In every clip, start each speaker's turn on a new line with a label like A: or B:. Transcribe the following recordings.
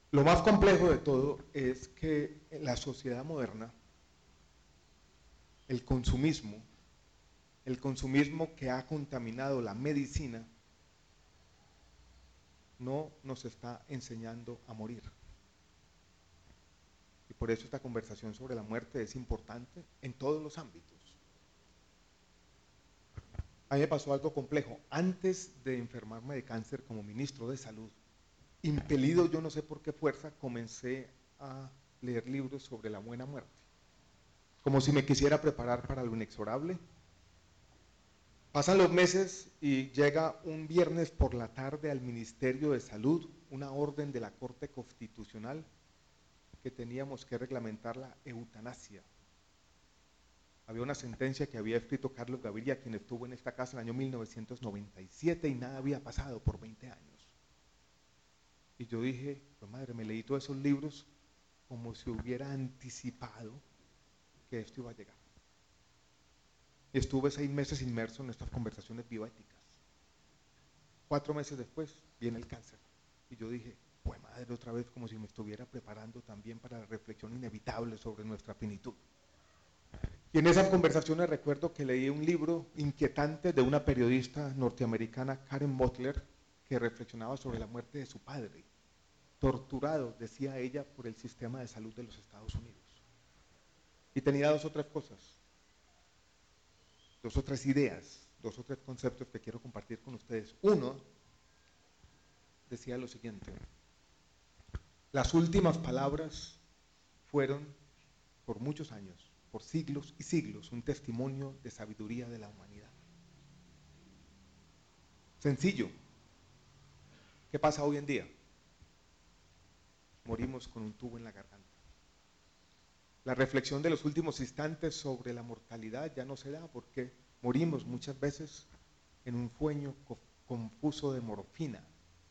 A: Lo más complejo de todo es que en la sociedad moderna, el consumismo, el consumismo que ha contaminado la medicina, no nos está enseñando a morir. Y por eso esta conversación sobre la muerte es importante en todos los ámbitos. A mí me pasó algo complejo. Antes de enfermarme de cáncer como ministro de salud, impelido yo no sé por qué fuerza, comencé a leer libros sobre la buena muerte. Como si me quisiera preparar para lo inexorable. Pasan los meses y llega un viernes por la tarde al Ministerio de Salud una orden de la Corte Constitucional que teníamos que reglamentar la eutanasia. Había una sentencia que había escrito Carlos Gaviria, quien estuvo en esta casa en el año 1997 y nada había pasado por 20 años. Y yo dije, pues madre, me leí todos esos libros como si hubiera anticipado que esto iba a llegar. Y estuve 6 meses inmerso en estas conversaciones bioéticas. 4 meses después viene el cáncer. Y yo dije, pues madre, otra vez como si me estuviera preparando también para la reflexión inevitable sobre nuestra finitud. Y en esas conversaciones recuerdo que leí un libro inquietante de una periodista norteamericana, Karen Butler, que reflexionaba sobre la muerte de su padre, torturado, decía ella, por el sistema de salud de los Estados Unidos. Y tenía 2 o 3 cosas, 2 o 3 ideas, 2 o 3 conceptos que quiero compartir con ustedes. Uno decía lo siguiente: las últimas palabras fueron, por muchos años, por siglos y siglos, un testimonio de sabiduría de la humanidad. Sencillo. ¿Qué pasa hoy en día? Morimos con un tubo en la garganta. La reflexión de los últimos instantes sobre la mortalidad ya no se da porque morimos muchas veces en un sueño confuso de morfina.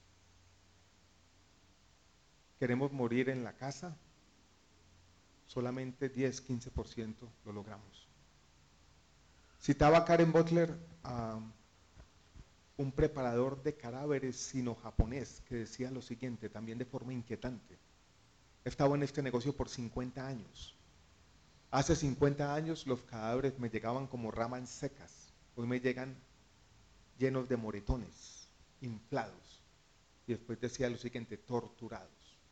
A: Queremos morir en la casa, solamente 10-15% lo logramos. Citaba Karen Butler a un preparador de cadáveres sino-japonés que decía lo siguiente, también de forma inquietante: he estado en este negocio por 50 años. Hace 50 años los cadáveres me llegaban como ramas secas, hoy me llegan llenos de moretones, inflados. Y después decía lo siguiente, torturados.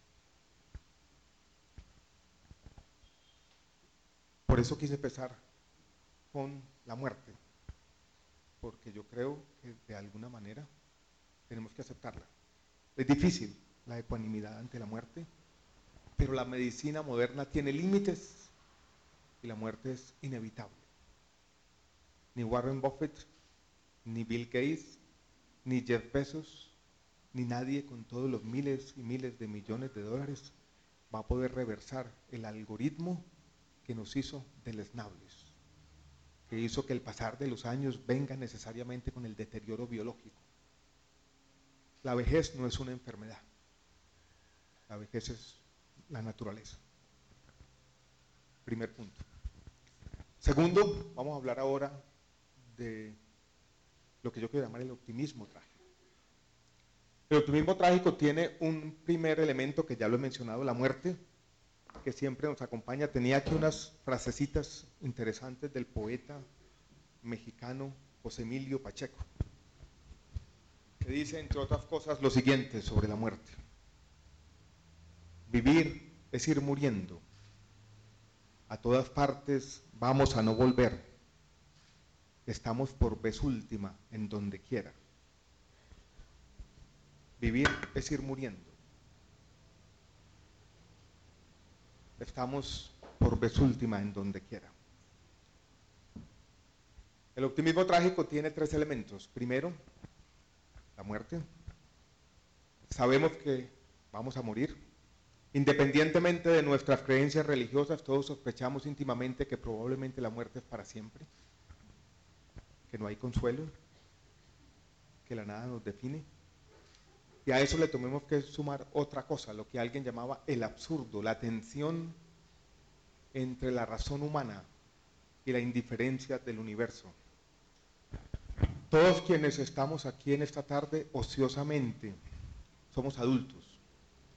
A: Por eso quise empezar con la muerte, porque yo creo que de alguna manera tenemos que aceptarla. Es difícil la ecuanimidad ante la muerte, pero la medicina moderna tiene límites y la muerte es inevitable. Ni Warren Buffett, ni Bill Gates, ni Jeff Bezos, ni nadie con todos los miles y miles de millones de dólares va a poder reversar el algoritmo que nos hizo deleznables, que hizo que el pasar de los años venga necesariamente con el deterioro biológico. La vejez no es una enfermedad, la vejez es la naturaleza. Primer punto. Segundo, vamos a hablar ahora de lo que yo quiero llamar el optimismo trágico. El optimismo trágico tiene un primer elemento que ya lo he mencionado, la muerte, que siempre nos acompaña. Tenía aquí unas frasecitas interesantes del poeta mexicano José Emilio Pacheco, que dice, entre otras cosas, lo siguiente sobre la muerte: vivir es ir muriendo, a todas partes vamos a no volver, estamos por vez última en donde quiera. Vivir es ir muriendo, estamos por vez última en donde quiera. El optimismo trágico tiene 3 elementos. Primero, la muerte. Sabemos que vamos a morir. Independientemente de nuestras creencias religiosas, todos sospechamos íntimamente que probablemente la muerte es para siempre, que no hay consuelo, que la nada nos define. Y a eso le tenemos que sumar otra cosa, lo que alguien llamaba el absurdo, la tensión entre la razón humana y la indiferencia del universo. Todos quienes estamos aquí en esta tarde ociosamente somos adultos.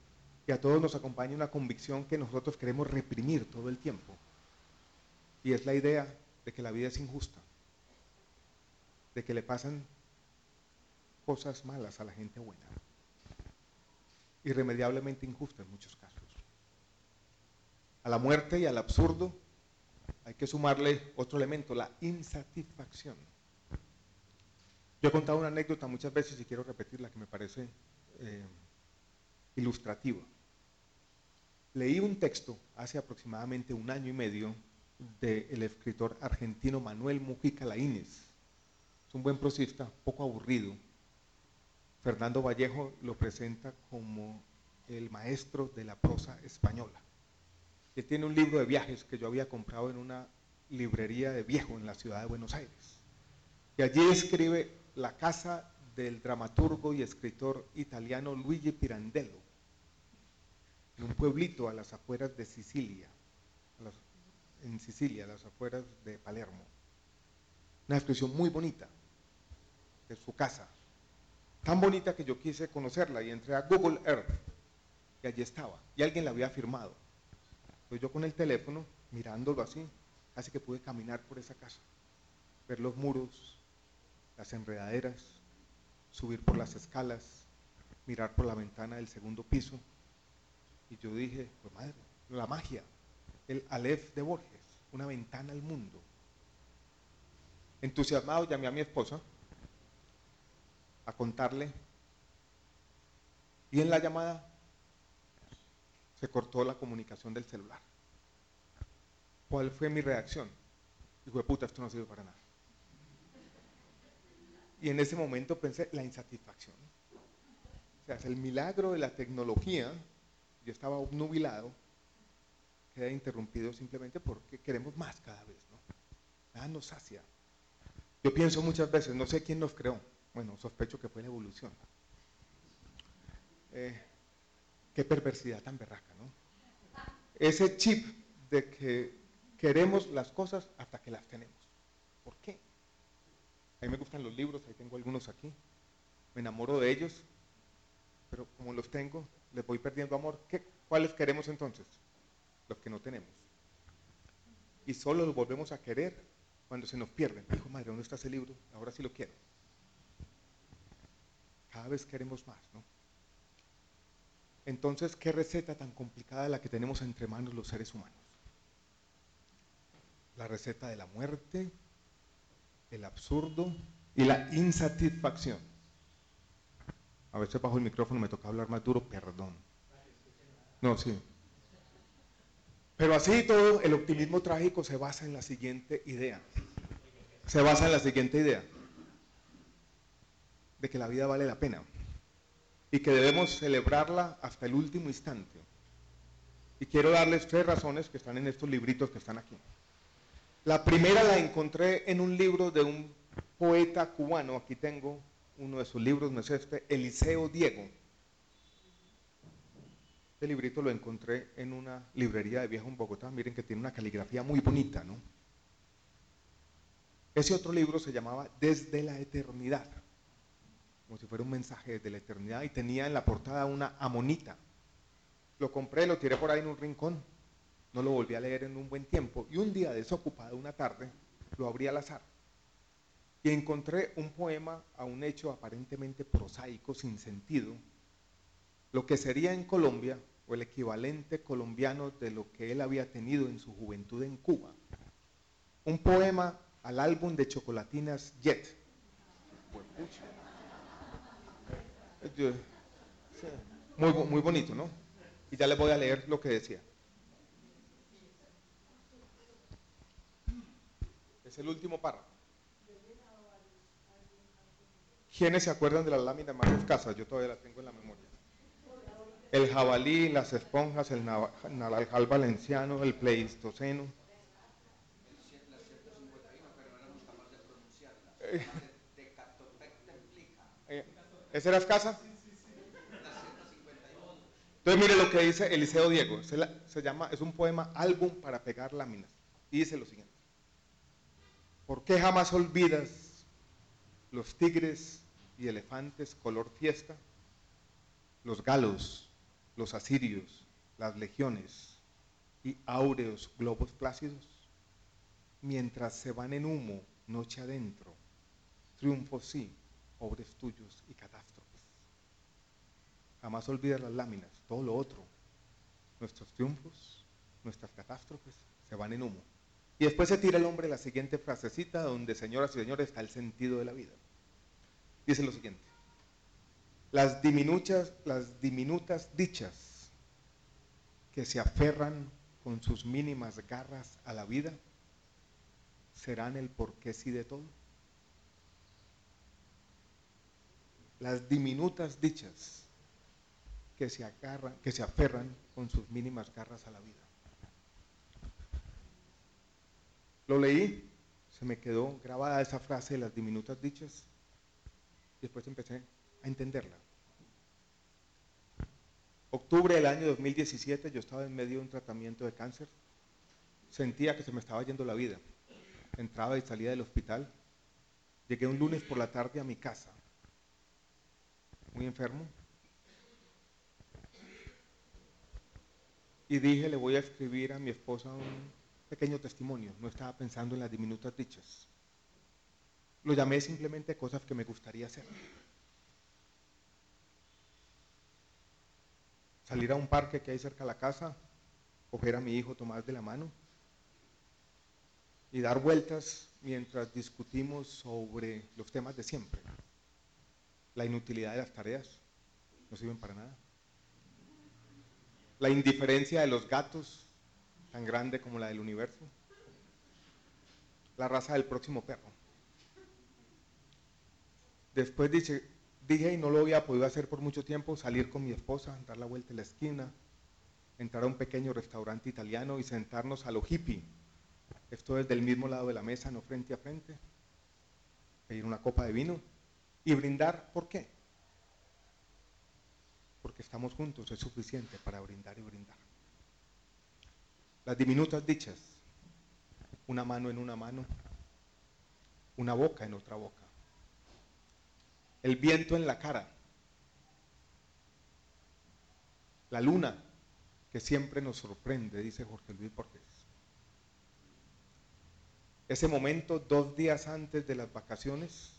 A: Y a todos nos acompaña una convicción que nosotros queremos reprimir todo el tiempo. Y es la idea de que la vida es injusta, de que le pasan cosas malas a la gente buena, irremediablemente injusta en muchos casos. A la muerte y al absurdo hay que sumarle otro elemento, la insatisfacción. Yo he contado una anécdota muchas veces y quiero repetirla que me parece ilustrativa. Leí un texto hace aproximadamente 1 año y medio del escritor argentino Manuel Mujica Laínez. Es un buen prosista, poco aburrido. Fernando Vallejo lo presenta como el maestro de la prosa española. Él tiene un libro de viajes que yo había comprado en una librería de viejo en la ciudad de Buenos Aires. Y allí escribe la casa del dramaturgo y escritor italiano Luigi Pirandello, en un pueblito a las afueras de Sicilia, en Sicilia, a las afueras de Palermo. Una descripción muy bonita de su casa, tan bonita que yo quise conocerla y entré a Google Earth y allí estaba, y alguien la había firmado. Entonces yo con el teléfono, mirándolo así, casi que pude caminar por esa casa, ver los muros, las enredaderas, subir por las escalas, mirar por la ventana del segundo piso, y yo dije, pues madre, la magia, el Aleph de Borges, una ventana al mundo. Entusiasmado llamé a mi esposa a contarle, y en la llamada se cortó la comunicación del celular. ¿Cuál fue mi reacción? Dijo, puta, esto no sirve para nada. Y en ese momento pensé, la insatisfacción. O sea, es el milagro de la tecnología. Yo estaba obnubilado, queda interrumpido simplemente porque queremos más cada vez, ¿no? Nada nos sacia. Yo pienso muchas veces, no sé quién nos creó, bueno, sospecho que fue la evolución. Qué perversidad tan berraca, ¿no? Ese chip de que queremos las cosas hasta que las tenemos. ¿Por qué? A mí me gustan los libros, ahí tengo algunos aquí, me enamoro de ellos, pero como los tengo, les voy perdiendo amor. ¿Cuáles queremos entonces? Los que no tenemos. Y solo los volvemos a querer cuando se nos pierden. Hijo, madre, ¿dónde está ese libro? Ahora sí lo quiero. Cada vez queremos más, ¿no? Entonces, ¿qué receta tan complicada la que tenemos entre manos los seres humanos? La receta de la muerte, el absurdo y la insatisfacción. A veces bajo el micrófono me toca hablar más duro, perdón. No, sí. Pero así todo, el optimismo trágico se basa en la siguiente idea. Se basa en la siguiente idea. De que la vida vale la pena. Y que debemos celebrarla hasta el último instante. Y quiero darles 3 razones que están en estos libritos que están aquí. La primera la encontré en un libro de un poeta cubano. Aquí tengo uno de sus libros, no es este, Eliseo Diego. Este librito lo encontré en una librería de viejo en Bogotá. Miren que tiene una caligrafía muy bonita, ¿no? Ese otro libro se llamaba Desde la Eternidad, como si fuera un mensaje desde la eternidad, y tenía en la portada una amonita. Lo compré, lo tiré por ahí en un rincón, no lo volví a leer en un buen tiempo, y un día desocupado, una tarde, lo abrí al azar, y encontré un poema a un hecho aparentemente prosaico, sin sentido, lo que sería en Colombia, o el equivalente colombiano de lo que él había tenido en su juventud en Cuba. Un poema al álbum de chocolatinas Jet. Muy, muy bonito, ¿no? Y ya les voy a leer lo que decía. Es el último párrafo. ¿Quiénes se acuerdan de las láminas más escasas? Yo todavía las tengo en la memoria. El jabalí, las esponjas, el naranjal valenciano, el pleistoceno. ¿Esa era escasa? Entonces mire lo que dice Eliseo Diego. Es un poema álbum para pegar láminas. Y dice lo siguiente. ¿Por qué jamás olvidas los tigres y elefantes color fiesta? Los galos, los asirios, las legiones y áureos globos plácidos, mientras se van en humo noche adentro, triunfos sí, pobres tuyos y catástrofes. Jamás olvides las láminas, todo lo otro, nuestros triunfos, nuestras catástrofes, se van en humo. Y después se tira el hombre la siguiente frasecita donde, señoras y señores, está el sentido de la vida. Dice lo siguiente: las diminutas dichas que se aferran con sus mínimas garras a la vida serán el porqué sí de todo. Las diminutas dichas que se aferran con sus mínimas garras a la vida. Lo leí, se me quedó grabada esa frase de las diminutas dichas y después empecé a entenderla. Octubre del año 2017, yo estaba en medio de un tratamiento de cáncer, sentía que se me estaba yendo la vida, entraba y salía del hospital, llegué un lunes por la tarde a mi casa, muy enfermo, y dije, le voy a escribir a mi esposa un pequeño testimonio, no estaba pensando en las diminutas dichas. Lo llamé simplemente cosas que me gustaría hacer. Salir a un parque que hay cerca de la casa, coger a mi hijo Tomás de la mano y dar vueltas mientras discutimos sobre los temas de siempre. La inutilidad de las tareas, no sirven para nada. La indiferencia de los gatos, tan grande como la del universo. La raza del próximo perro. Después dije, y no lo había podido hacer por mucho tiempo, salir con mi esposa, dar la vuelta en la esquina, entrar a un pequeño restaurante italiano y sentarnos a lo hippie. Esto es del mismo lado de la mesa, no frente a frente. Pedir una copa de vino y brindar. ¿Por qué? Porque estamos juntos, es suficiente para brindar y brindar. Las diminutas dichas, una mano en una mano, una boca en otra boca. El viento en la cara, la luna que siempre nos sorprende, dice Jorge Luis Borges. Ese momento, 2 días antes de las vacaciones,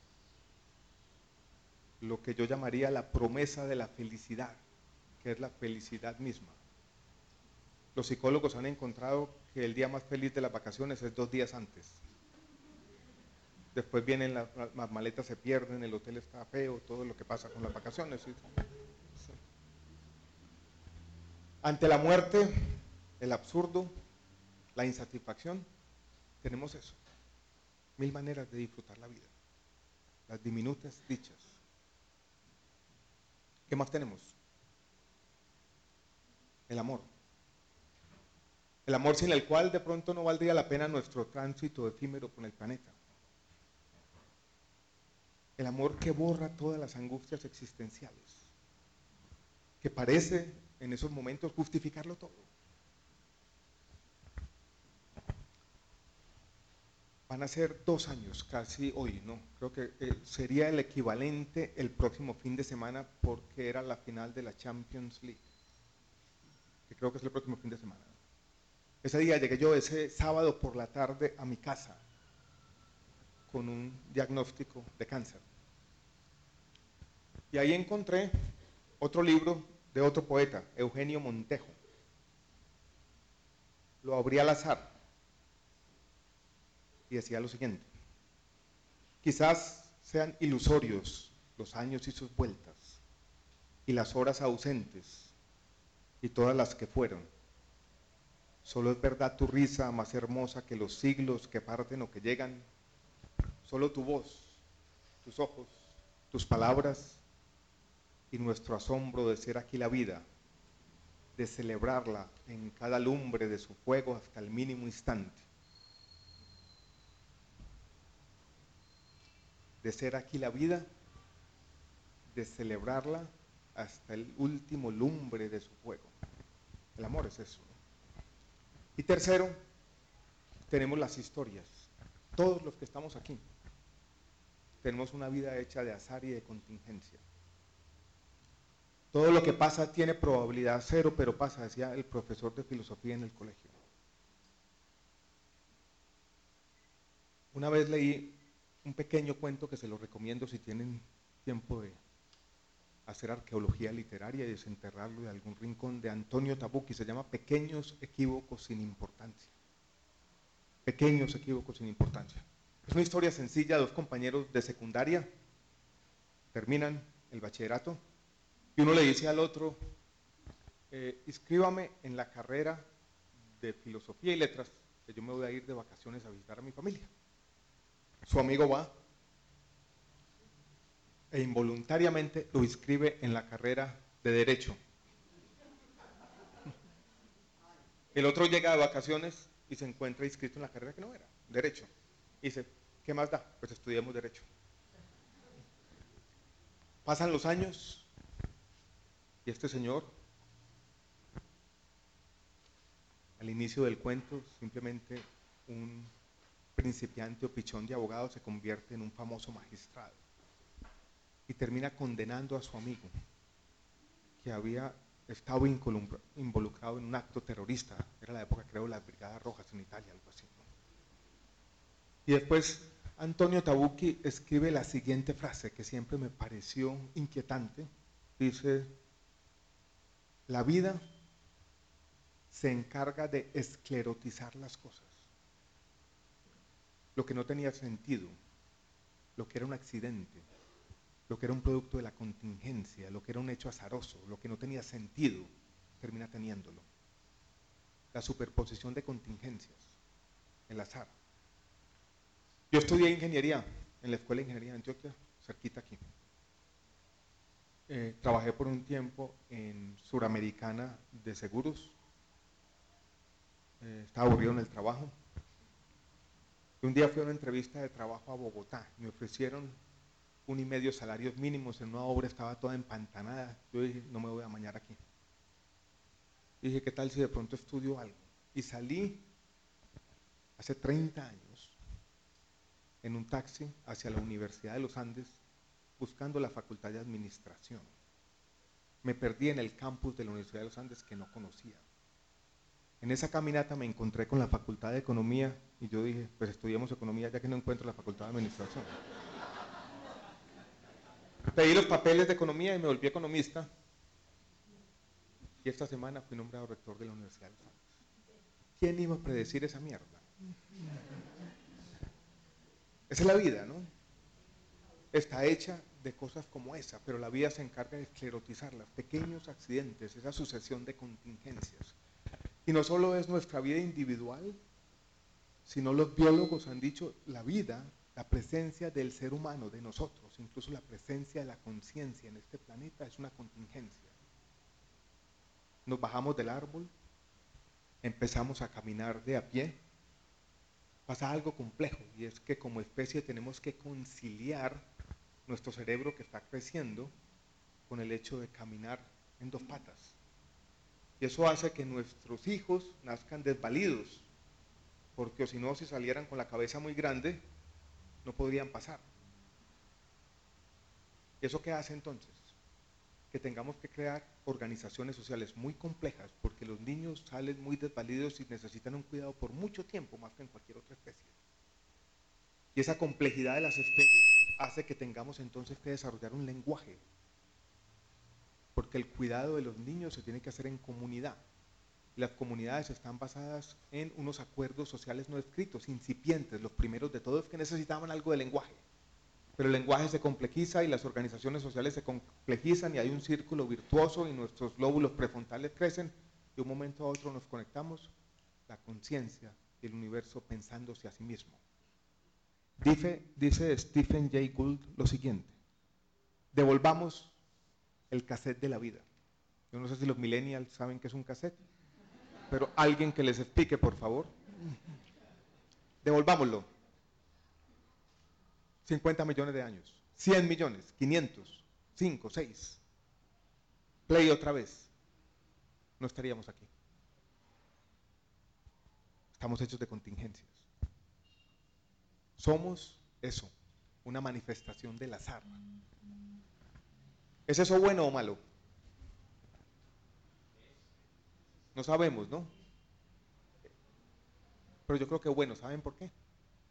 A: lo que yo llamaría la promesa de la felicidad, que es la felicidad misma. Los psicólogos han encontrado que el día más feliz de las vacaciones es 2 días antes. Después vienen las maletas, se pierden, el hotel está feo, todo lo que pasa con las vacaciones. Sí. Ante la muerte, el absurdo, la insatisfacción, tenemos eso. 1000 maneras de disfrutar la vida. Las diminutas dichas. ¿Qué más tenemos? El amor. El amor sin el cual de pronto no valdría la pena nuestro tránsito efímero con el planeta. El amor que borra todas las angustias existenciales, que parece en esos momentos justificarlo todo. Van a ser 2 años, casi hoy, ¿no? Creo que sería el equivalente el próximo fin de semana porque era la final de la Champions League, que creo que es el próximo fin de semana. Ese día llegué yo, ese sábado por la tarde, a mi casa con un diagnóstico de cáncer. Y ahí encontré otro libro de otro poeta, Eugenio Montejo. Lo abrí al azar y decía lo siguiente: quizás sean ilusorios los años y sus vueltas, y las horas ausentes, y todas las que fueron. Solo es verdad tu risa más hermosa que los siglos que parten o que llegan. Solo tu voz, tus ojos, tus palabras y nuestro asombro de ser aquí la vida, de celebrarla en cada lumbre de su fuego hasta el mínimo instante. De ser aquí la vida, de celebrarla hasta el último lumbre de su fuego. El amor es eso. Y tercero, tenemos las historias. Todos los que estamos aquí tenemos una vida hecha de azar y de contingencia. Todo lo que pasa tiene probabilidad cero, pero pasa, decía el profesor de filosofía en el colegio. Una vez leí un pequeño cuento que se lo recomiendo si tienen tiempo de hacer arqueología literaria y desenterrarlo de algún rincón, de Antonio Tabucchi, se llama Pequeños equívocos sin importancia. Pequeños equívocos sin importancia. Es una historia sencilla, dos compañeros de secundaria terminan el bachillerato y uno le dice al otro, inscríbame en la carrera de filosofía y letras, que yo me voy a ir de vacaciones a visitar a mi familia. Su amigo va e involuntariamente lo inscribe en la carrera de derecho. El otro llega de vacaciones y se encuentra inscrito en la carrera que no era, derecho. Y dice, ¿qué más da? Pues estudiemos derecho. Pasan los años y este señor, al inicio del cuento, simplemente un principiante o pichón de abogado, se convierte en un famoso magistrado y termina condenando a su amigo que había estado involucrado en un acto terrorista. Era la época, creo, de las Brigadas Rojas en Italia, algo así. Y después Antonio Tabucchi escribe la siguiente frase que siempre me pareció inquietante. Dice, la vida se encarga de esclerotizar las cosas. Lo que no tenía sentido, lo que era un accidente, lo que era un producto de la contingencia, lo que era un hecho azaroso, lo que no tenía sentido, termina teniéndolo. La superposición de contingencias, el azar. Yo estudié ingeniería en la Escuela de Ingeniería de Antioquia, cerquita aquí. Trabajé por un tiempo en Suramericana de Seguros. Estaba aburrido en el trabajo. Y un día fui a una entrevista de trabajo a Bogotá. Me ofrecieron 1,5 salarios mínimos en una obra, estaba toda empantanada. Yo dije, no me voy a amañar aquí. Y dije, ¿qué tal si de pronto estudio algo? Y salí hace 30 años en un taxi hacia la Universidad de los Andes buscando la Facultad de Administración. Me perdí en el campus de la Universidad de los Andes que no conocía. En esa caminata me encontré con la Facultad de Economía y yo dije, pues estudiemos Economía ya que no encuentro la Facultad de Administración. Pedí los papeles de Economía y me volví economista. Y esta semana fui nombrado rector de la Universidad de los Andes. ¿Quién iba a predecir esa mierda? Esa es la vida, ¿no? Está hecha de cosas como esa, pero la vida se encarga de esclerotizarlas, pequeños accidentes, esa sucesión de contingencias. Y no solo es nuestra vida individual, sino los biólogos han dicho, la vida, la presencia del ser humano, de nosotros, incluso la presencia de la conciencia en este planeta es una contingencia. Nos bajamos del árbol, empezamos a caminar de a pie, pasa algo complejo y es que como especie tenemos que conciliar nuestro cerebro que está creciendo con el hecho de caminar en 2 patas. Y eso hace que nuestros hijos nazcan desvalidos, porque si no, si salieran con la cabeza muy grande, no podrían pasar. ¿Y eso qué hace entonces? Que tengamos que crear organizaciones sociales muy complejas, porque los niños salen muy desvalidos y necesitan un cuidado por mucho tiempo, más que en cualquier otra especie. Y esa complejidad de las especies hace que tengamos entonces que desarrollar un lenguaje, porque el cuidado de los niños se tiene que hacer en comunidad. Las comunidades están basadas en unos acuerdos sociales no escritos, incipientes, los primeros de todos que necesitaban algo de lenguaje. Pero el lenguaje se complejiza y las organizaciones sociales se complejizan y hay un círculo virtuoso y nuestros lóbulos prefrontales crecen y de un momento a otro nos conectamos, la conciencia y el universo pensándose a sí mismo. Dice Stephen Jay Gould lo siguiente, devolvamos el cassette de la vida. Yo no sé si los millennials saben qué es un cassette, pero alguien que les explique, por favor. Devolvámoslo. 50 millones de años, 100 millones, 500, 5, 6. Play otra vez. No estaríamos aquí. Estamos hechos de contingencias. Somos eso, una manifestación del azar. ¿Es eso bueno o malo? No sabemos, ¿no? Pero yo creo que bueno, ¿saben por qué?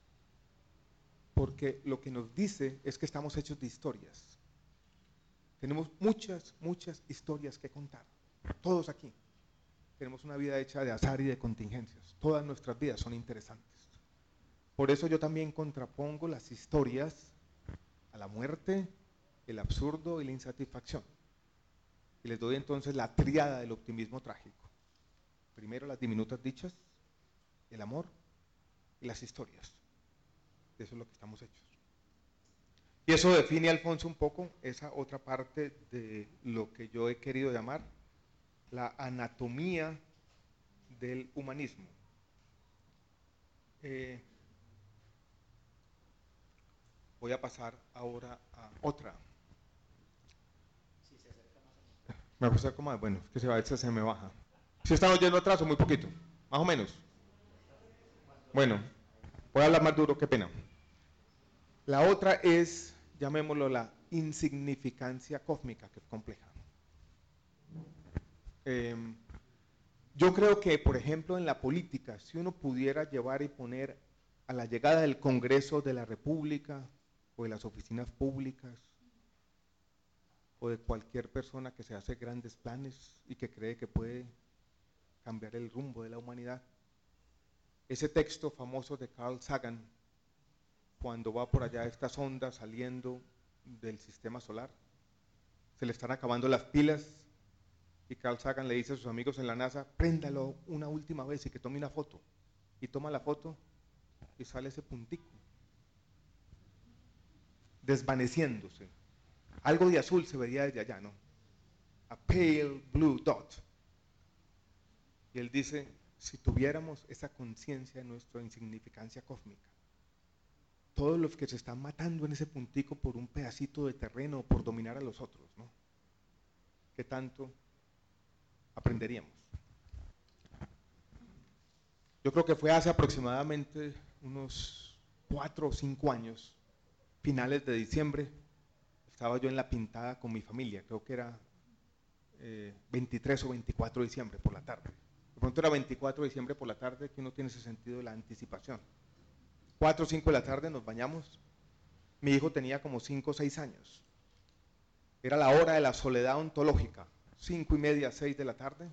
A: Porque lo que nos dice es que estamos hechos de historias. Tenemos muchas, muchas historias que contar. Todos aquí. Tenemos una vida hecha de azar y de contingencias. Todas nuestras vidas son interesantes. Por eso yo también contrapongo las historias a la muerte, el absurdo y la insatisfacción. Y les doy entonces la tríada del optimismo trágico. Primero las diminutas dichas, el amor y las historias. De eso es lo que estamos hechos. Y eso define, Alfonso, un poco esa otra parte de lo que yo he querido llamar la anatomía del humanismo. Voy a pasar ahora a otra. Me voy a acercar más, bueno, es que a veces se me baja. ¿Sí están oyendo atrás o muy poquito? Más o menos. Bueno, voy a hablar más duro, qué pena. La otra es, llamémoslo la insignificancia cósmica, que es compleja. Yo creo que, por ejemplo, en la política, si uno pudiera llevar y poner a la llegada del Congreso de la República o de las oficinas públicas o de cualquier persona que se hace grandes planes y que cree que puede cambiar el rumbo de la humanidad, ese texto famoso de Carl Sagan, cuando va por allá estas ondas saliendo del sistema solar, se le están acabando las pilas y Carl Sagan le dice a sus amigos en la NASA, préndalo una última vez y que tome una foto. Y toma la foto y sale ese puntico, desvaneciéndose. Algo de azul se veía desde allá, ¿no? A pale blue dot. Y él dice, si tuviéramos esa conciencia de nuestra insignificancia cósmica, todos los que se están matando en ese puntico por un pedacito de terreno, por dominar a los otros, ¿no? ¿Qué tanto aprenderíamos? Yo creo que fue hace aproximadamente unos 4 o 5 años, finales de diciembre, estaba yo en La Pintada con mi familia, creo que era 23 o 24 de diciembre por la tarde. De pronto era 24 de diciembre por la tarde, que uno tiene ese sentido de la anticipación. 4 o 5 de la tarde nos bañamos, mi hijo tenía como 5 o 6 años. Era la hora de la soledad ontológica, 5 y media, 6 de la tarde.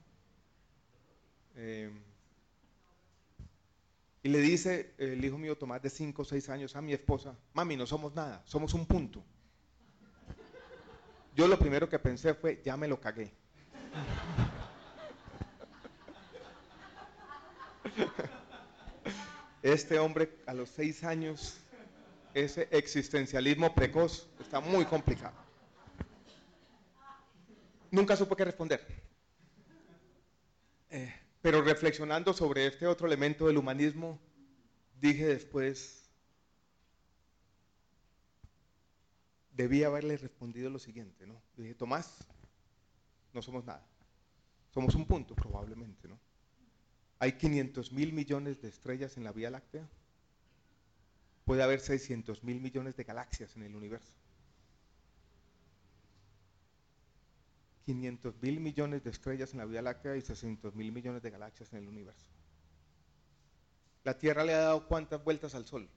A: Y le dice el hijo mío Tomás de 5 o 6 años a mi esposa, mami, no somos nada, somos un punto. Yo lo primero que pensé fue, ya me lo cagué. Este hombre a los 6 años, ese existencialismo precoz está muy complicado. Nunca supe qué responder. Pero reflexionando sobre este otro elemento del humanismo, dije después, debía haberle respondido lo siguiente, ¿no? Dije, Tomás, no somos nada. Somos un punto probablemente, ¿no? Hay 500.000 millones de estrellas en la Vía Láctea. Puede haber 600.000 millones de galaxias en el universo. 500.000 millones de estrellas en la Vía Láctea y 600.000 millones de galaxias en el universo. La Tierra le ha dado ¿cuántas vueltas al Sol?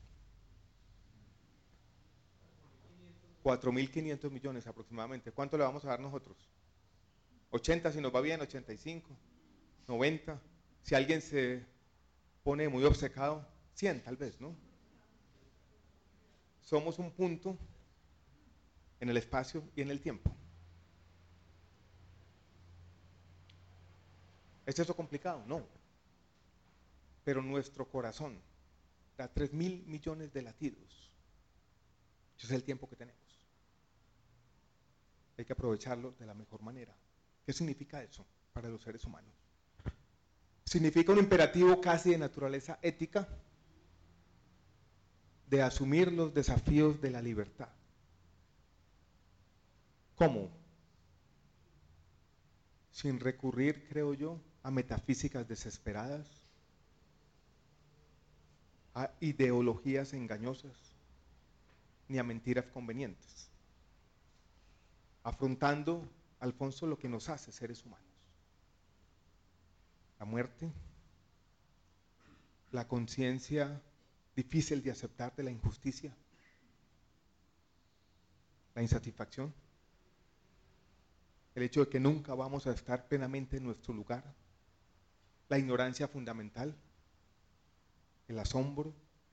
A: 4.500 millones aproximadamente. ¿Cuánto le vamos a dar nosotros? 80 si nos va bien, 85, 90. Si alguien se pone muy obcecado, 100 tal vez, ¿no? Somos un punto en el espacio y en el tiempo. ¿Es eso complicado? No. Pero nuestro corazón da 3.000 millones de latidos. Ese es el tiempo que tenemos. Hay que aprovecharlo de la mejor manera. ¿Qué significa eso para los seres humanos? Significa un imperativo casi de naturaleza ética de asumir los desafíos de la libertad. ¿Cómo? Sin recurrir, creo yo, a metafísicas desesperadas, a ideologías engañosas, ni a mentiras convenientes. Afrontando, Alfonso, lo que nos hace seres humanos. la muerte, la conciencia difícil de aceptar de la injusticia, la insatisfacción, el hecho de que nunca vamos a estar plenamente en nuestro lugar, la ignorancia fundamental, el asombro,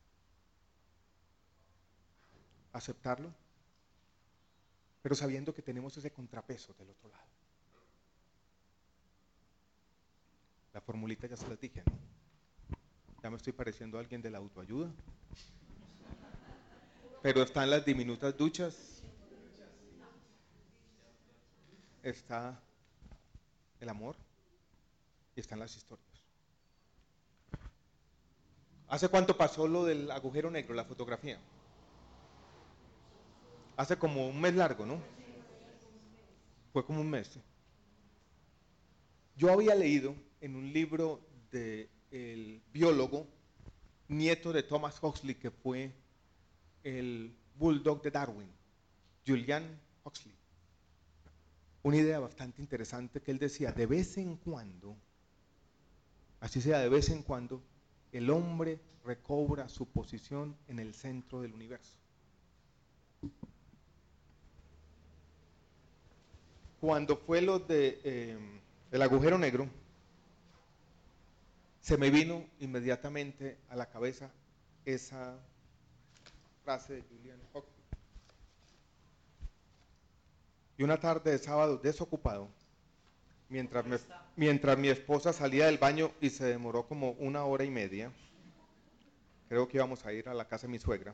A: aceptarlo, pero sabiendo que tenemos ese contrapeso del otro lado. La formulita ya se las dije, ¿no? Ya me estoy pareciendo a alguien de la autoayuda, pero están las diminutas duchas, está el amor y están las historias. ¿Hace cuánto pasó lo del agujero negro, la fotografía? Hace como un mes largo, ¿no? Fue como un mes. Yo había leído en un libro del biólogo, nieto de Thomas Huxley, que fue el bulldog de Darwin, Julian Huxley, una idea bastante interesante que él decía, de vez en cuando, así sea de vez en cuando, el hombre recobra su posición en el centro del universo. Cuando fue lo de el agujero negro, se me vino inmediatamente a la cabeza esa frase de Julian Huxley. Y una tarde de sábado desocupado, mientras mi esposa salía del baño y se demoró como 1 hora y media, creo que íbamos a ir a la casa de mi suegra,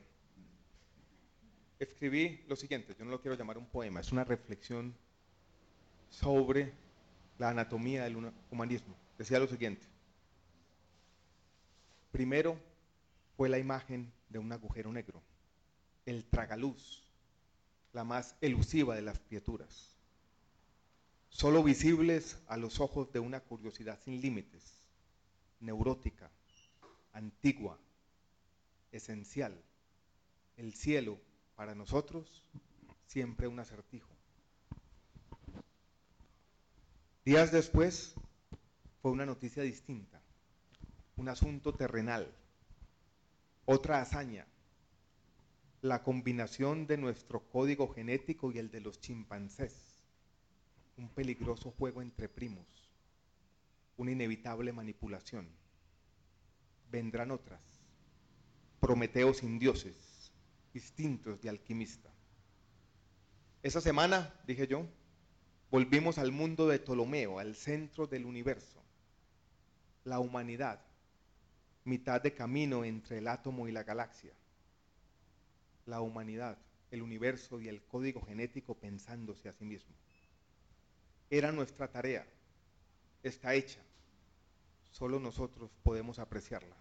A: escribí lo siguiente, yo no lo quiero llamar un poema, es una reflexión sobre la anatomía del humanismo. Decía lo siguiente: primero fue la imagen de un agujero negro, el tragaluz, la más elusiva de las criaturas, solo visibles a los ojos de una curiosidad sin límites, neurótica, antigua, esencial. El cielo, para nosotros, siempre un acertijo. Días después, fue una noticia distinta, un asunto terrenal, otra hazaña, la combinación de nuestro código genético y el de los chimpancés, un peligroso juego entre primos, una inevitable manipulación. Vendrán otras, Prometeos sin dioses, instintos de alquimista. Esa semana, dije yo, volvimos al mundo de Ptolomeo, al centro del universo. La humanidad, mitad de camino entre el átomo y la galaxia. La humanidad, el universo y el código genético pensándose a sí mismo. Era nuestra tarea, está hecha, solo nosotros podemos apreciarla.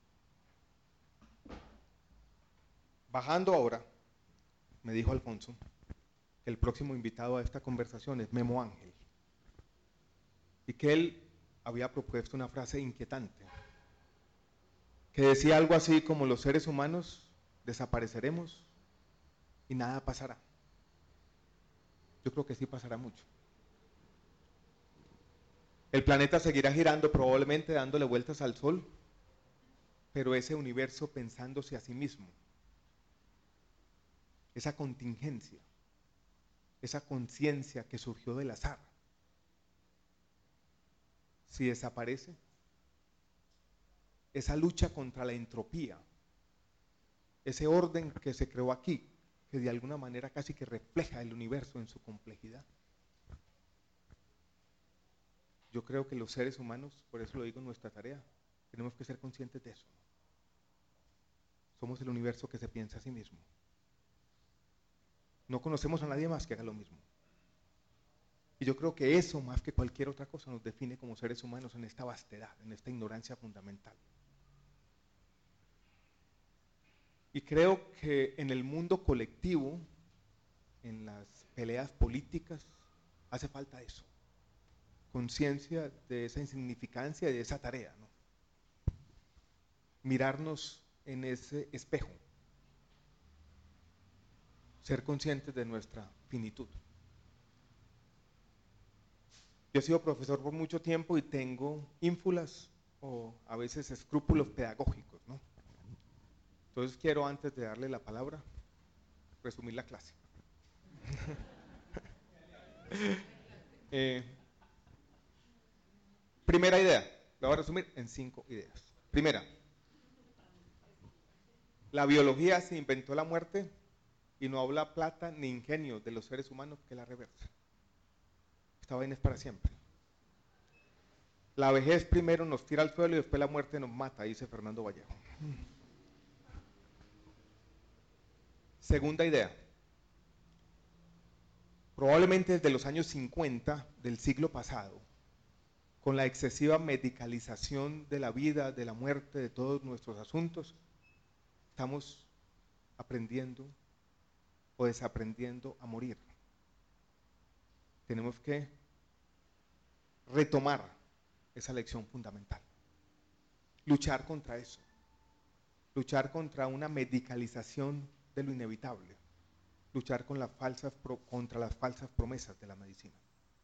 A: Bajando ahora, me dijo Alfonso, que el próximo invitado a esta conversación es Memo Ángel, y que él había propuesto una frase inquietante, que decía algo así como: los seres humanos desapareceremos y nada pasará. Yo creo que sí pasará mucho. El planeta seguirá girando, probablemente dándole vueltas al sol, pero ese universo pensándose a sí mismo, esa contingencia, esa conciencia que surgió del azar, si desaparece, esa lucha contra la entropía, ese orden que se creó aquí, que de alguna manera casi que refleja el universo en su complejidad. Yo creo que los seres humanos, por eso lo digo en nuestra tarea, tenemos que ser conscientes de eso. Somos el universo que se piensa a sí mismo. No conocemos a nadie más que haga lo mismo. Y yo creo que eso, más que cualquier otra cosa, nos define como seres humanos en esta vastedad, en esta ignorancia fundamental. Y creo que en el mundo colectivo, en las peleas políticas, hace falta eso. Conciencia de esa insignificancia y de esa tarea, ¿no? Mirarnos en ese espejo. Ser conscientes de nuestra finitud. Yo he sido profesor por mucho tiempo y tengo ínfulas o a veces escrúpulos pedagógicos, ¿no? Entonces quiero, antes de darle la palabra, resumir la clase. Eh, primera idea, la voy a resumir en 5 ideas. Primera, la biología se inventó la muerte y no habla plata ni ingenio de los seres humanos que la reversa. Esta vaina es para siempre. La vejez primero nos tira al suelo y después la muerte nos mata, dice Fernando Vallejo. Segunda idea, probablemente desde los años 50 del siglo pasado, con la excesiva medicalización de la vida, de la muerte, de todos nuestros asuntos, estamos aprendiendo o desaprendiendo a morir. Tenemos que retomar esa lección fundamental. Luchar contra eso. Luchar contra una medicalización de lo inevitable. Luchar con contra las falsas promesas de la medicina.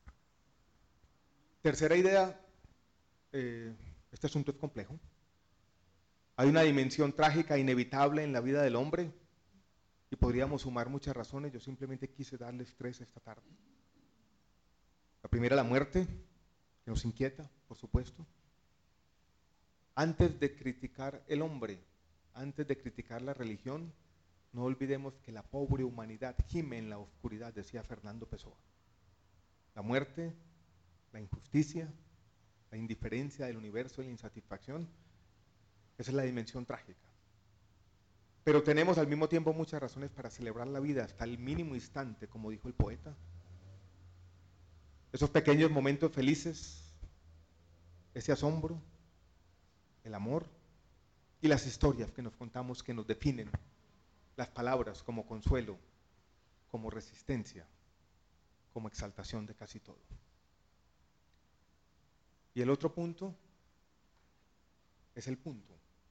A: Tercera idea, este asunto es complejo. Hay una dimensión trágica inevitable en la vida del hombre y podríamos sumar muchas razones. Yo simplemente quise darles 3 esta tarde. La primera, la muerte, que nos inquieta, por supuesto. Antes de criticar el hombre, antes de criticar la religión, no olvidemos que la pobre humanidad gime en la oscuridad, decía Fernando Pessoa. La muerte, la injusticia, la indiferencia del universo y la insatisfacción, esa es la dimensión trágica. Pero tenemos al mismo tiempo muchas razones para celebrar la vida hasta el mínimo instante, como dijo el poeta. Esos pequeños momentos felices, ese asombro, el amor y las historias que nos contamos que nos definen, las palabras como consuelo, como resistencia, como exaltación de casi todo. Y el otro punto es el punto,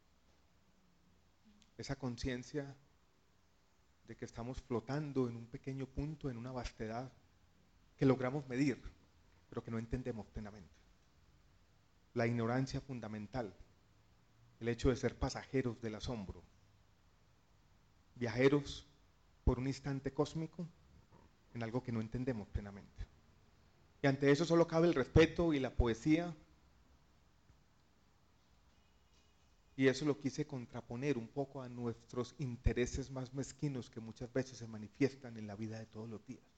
A: esa conciencia de que estamos flotando en un pequeño punto, en una vastedad que logramos medir, pero que no entendemos plenamente. La ignorancia fundamental, el hecho de ser pasajeros del asombro, viajeros por un instante cósmico en algo que no entendemos plenamente. Y ante eso solo cabe el respeto y la poesía, y eso lo quise contraponer un poco a nuestros intereses más mezquinos que muchas veces se manifiestan en la vida de todos los días.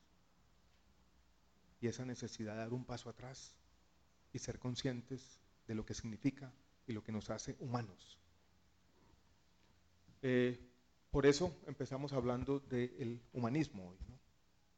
A: Y esa necesidad de dar un paso atrás y ser conscientes de lo que significa y lo que nos hace humanos. Por eso empezamos hablando del humanismo hoy, ¿no?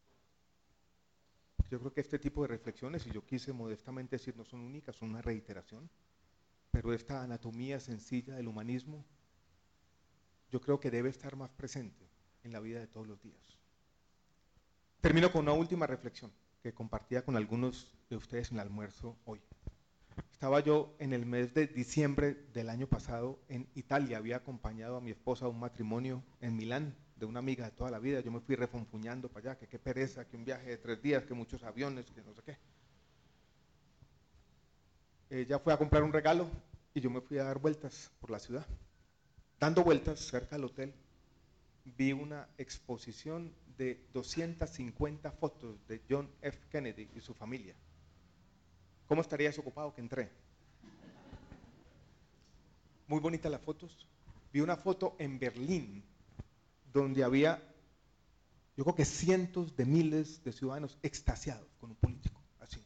A: Yo creo que este tipo de reflexiones, y yo quise modestamente decir, no son únicas, son una reiteración, pero esta anatomía sencilla del humanismo, yo creo que debe estar más presente en la vida de todos los días. Termino con una última reflexión que compartía con algunos de ustedes en el almuerzo hoy. Estaba yo en el mes de diciembre del año pasado en Italia, había acompañado a mi esposa a un matrimonio en Milán de una amiga de toda la vida. Yo me fui refunfuñando para allá, que qué pereza, que un viaje de 3 días, que muchos aviones, que no sé qué. Ella fue a comprar un regalo y yo me fui a dar vueltas por la ciudad. Dando vueltas cerca del hotel, vi una exposición de 250 fotos de John F. Kennedy y su familia. ¿Cómo estarías ocupado que entré? Muy bonitas las fotos. Vi una foto en Berlín donde había, yo creo que cientos de miles de ciudadanos extasiados con un político, así.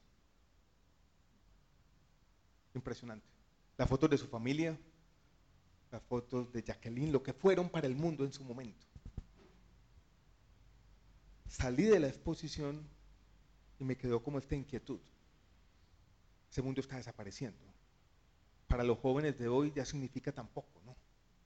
A: Impresionante. Las fotos de su familia, las fotos de Jacqueline, lo que fueron para el mundo en su momento. Salí de la exposición y me quedó como esta inquietud. Ese mundo está desapareciendo. Para los jóvenes de hoy ya significa tan poco, ¿no?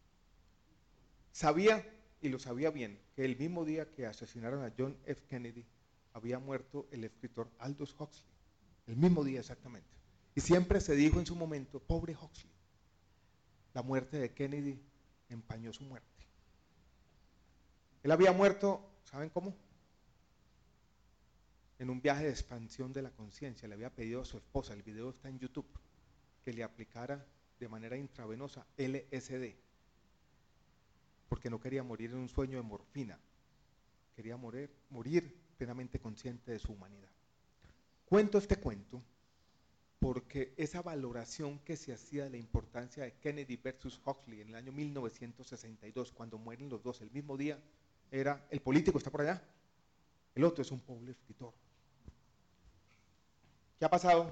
A: Sabía, y lo sabía bien, que el mismo día que asesinaron a John F. Kennedy, había muerto el escritor Aldous Huxley. El mismo día exactamente. Y siempre se dijo en su momento, pobre Huxley, la muerte de Kennedy empañó su muerte. Él había muerto, ¿saben cómo? en un viaje de expansión de la conciencia, le había pedido a su esposa, el video está en YouTube, que le aplicara de manera intravenosa LSD, porque no quería morir en un sueño de morfina, quería morir plenamente consciente de su humanidad. Cuento este cuento porque esa valoración que se hacía de la importancia de Kennedy versus Huxley en el año 1962, cuando mueren los dos el mismo día, era el político está por allá, el otro es un pobre escritor. ¿Qué ha pasado?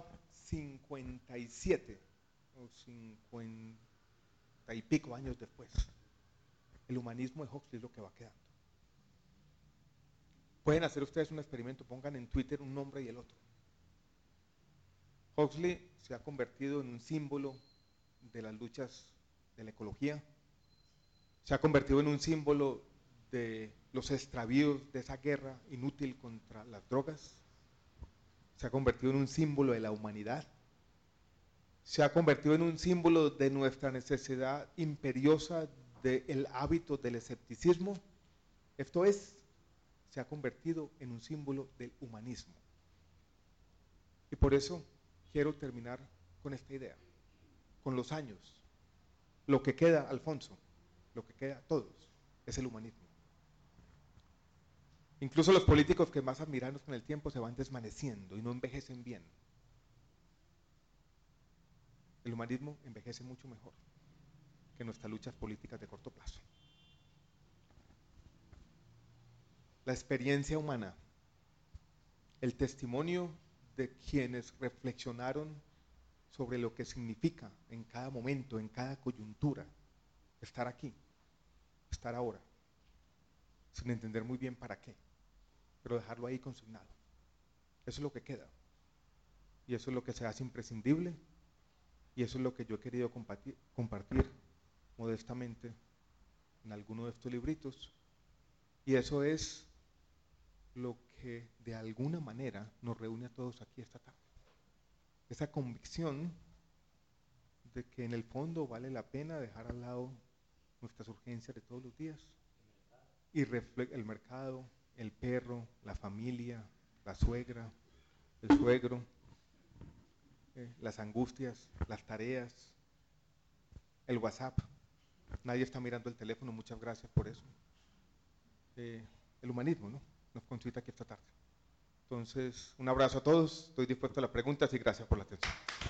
A: 57 o 50 y pico años después, el humanismo de Huxley es lo que va quedando. Pueden hacer ustedes un experimento, pongan en Twitter un nombre y el otro. Huxley se ha convertido en un símbolo de las luchas de la ecología, se ha convertido en un símbolo de los extravíos de esa guerra inútil contra las drogas, se ha convertido en un símbolo de la humanidad, se ha convertido en un símbolo de nuestra necesidad imperiosa del hábito del escepticismo. Esto es, se ha convertido en un símbolo del humanismo. Y por eso quiero terminar con esta idea. Con los años, lo que queda, Alfonso, lo que queda a todos, es el humanismo. Incluso los políticos que más admiramos con el tiempo se van desvaneciendo y no envejecen bien. El humanismo envejece mucho mejor que nuestras luchas políticas de corto plazo. La experiencia humana, el testimonio de quienes reflexionaron sobre lo que significa en cada momento, en cada coyuntura, estar aquí, estar ahora, sin entender muy bien para qué, pero dejarlo ahí consignado. Eso es lo que queda. Y eso es lo que se hace imprescindible, y eso es lo que yo he querido compartir modestamente en alguno de estos libritos, y eso es lo que de alguna manera nos reúne a todos aquí esta tarde. Esa convicción de que en el fondo vale la pena dejar al lado nuestras urgencias de todos los días y el mercado, el perro, la familia, la suegra, el suegro, las angustias, las tareas, el WhatsApp. Nadie está mirando el teléfono, muchas gracias por eso. El humanismo, ¿no? Nos concita aquí esta tarde. Entonces, un abrazo a todos, estoy dispuesto a las preguntas y gracias por la atención.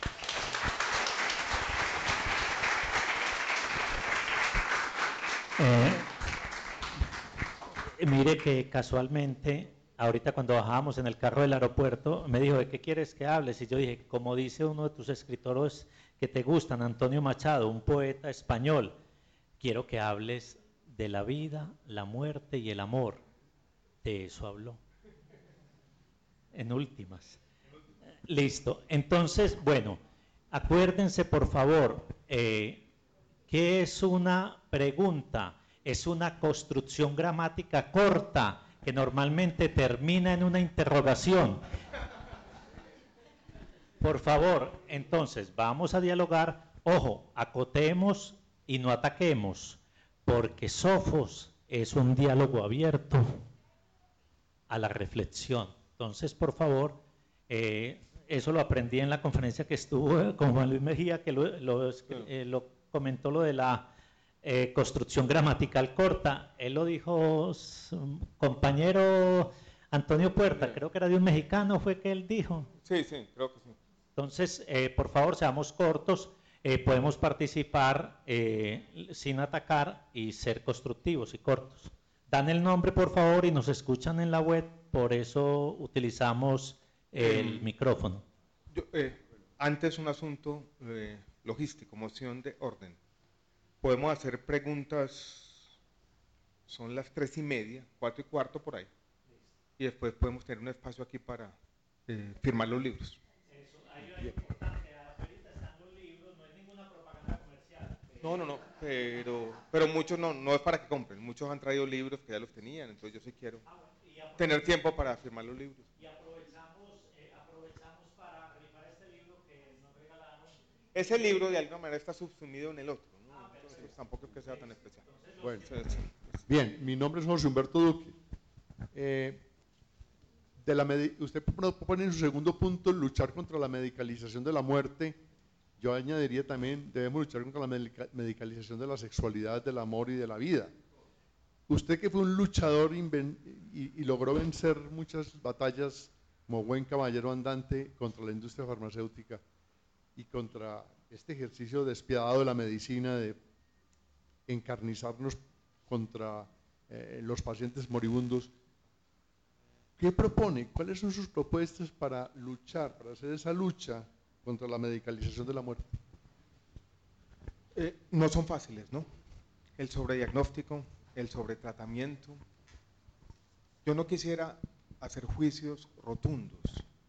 B: Mire que casualmente, ahorita cuando bajábamos en el carro del aeropuerto, me dijo, ¿de qué quieres que hables? Y yo dije, como dice uno de tus escritores que te gustan, Antonio Machado, un poeta español, quiero que hables de la vida, la muerte y el amor. De eso habló. En últimas. Listo. Entonces, bueno, acuérdense por favor, ¿qué es una pregunta? Es una construcción gramática corta que normalmente termina en una interrogación. Por favor, entonces, vamos a dialogar. Ojo, acotemos y no ataquemos, porque Sofos es un diálogo abierto a la reflexión. Entonces, por favor, eso lo aprendí en la conferencia que estuvo con Juan Luis Mejía, que lo comentó lo de la construcción gramatical corta. Él lo dijo su compañero Antonio Puerta, creo que era de un mexicano, fue que él dijo.
A: Sí, sí, creo que sí.
B: Entonces, por favor, seamos cortos, podemos participar sin atacar y ser constructivos y cortos. Dan el nombre, por favor, y nos escuchan en la web, por eso utilizamos el micrófono.
A: Antes un asunto logístico, moción de orden. Podemos hacer preguntas, son las 3:30, 4:15 por ahí, y después podemos tener un espacio aquí para firmar los libros.
B: Eso, ahí es importante, ahorita están los libros, no es ninguna propaganda comercial.
A: No, pero muchos no es para que compren, muchos han traído libros que ya los tenían, entonces yo sí quiero tener tiempo para firmar los libros.
B: Y aprovechamos para rifar este libro que nos regalaron.
A: Ese libro de alguna manera está subsumido en el otro, ¿no? Entonces tampoco es que sea tan especial.
C: Bueno, bien, mi nombre es José Humberto Duque. usted propone en su segundo punto luchar contra la medicalización de la muerte. Yo añadiría también, debemos luchar contra la medicalización de la sexualidad, del amor y de la vida. Usted que fue un luchador y logró vencer muchas batallas como buen caballero andante contra la industria farmacéutica y contra este ejercicio despiadado de la medicina de encarnizarnos contra los pacientes moribundos, ¿qué propone? ¿Cuáles son sus propuestas para luchar, para hacer esa lucha contra la medicalización de la muerte?
A: No son fáciles, ¿no? El sobrediagnóstico, el sobretratamiento. Yo no quisiera hacer juicios rotundos,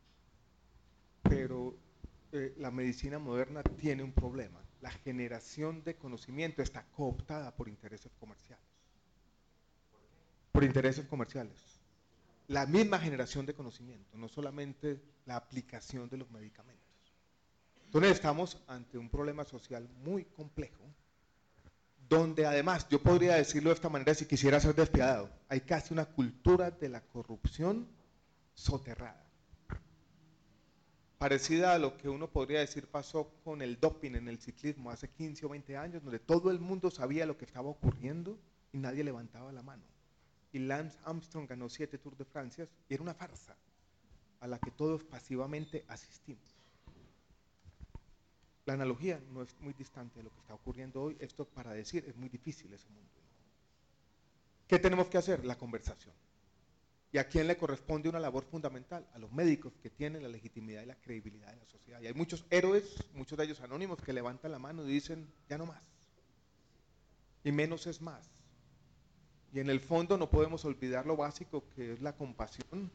A: pero la medicina moderna tiene un problema. La generación de conocimiento está cooptada por intereses comerciales. Por intereses comerciales. La misma generación de conocimiento, no solamente la aplicación de los medicamentos. Entonces estamos ante un problema social muy complejo, donde además, yo podría decirlo de esta manera si quisiera ser despiadado, hay casi una cultura de la corrupción soterrada. Parecida a lo que uno podría decir pasó con el doping en el ciclismo hace 15 o 20 años, donde todo el mundo sabía lo que estaba ocurriendo y nadie levantaba la mano. Y Lance Armstrong ganó 7 Tours de Francia y era una farsa a la que todos pasivamente asistimos. La analogía no es muy distante de lo que está ocurriendo hoy. Esto para decir, es muy difícil ese mundo. ¿Qué tenemos que hacer? La conversación. ¿Y a quién le corresponde una labor fundamental? A los médicos que tienen la legitimidad y la credibilidad de la sociedad. Y hay muchos héroes, muchos de ellos anónimos, que levantan la mano y dicen, ya no más. Y menos es más. Y en el fondo no podemos olvidar lo básico que es la compasión.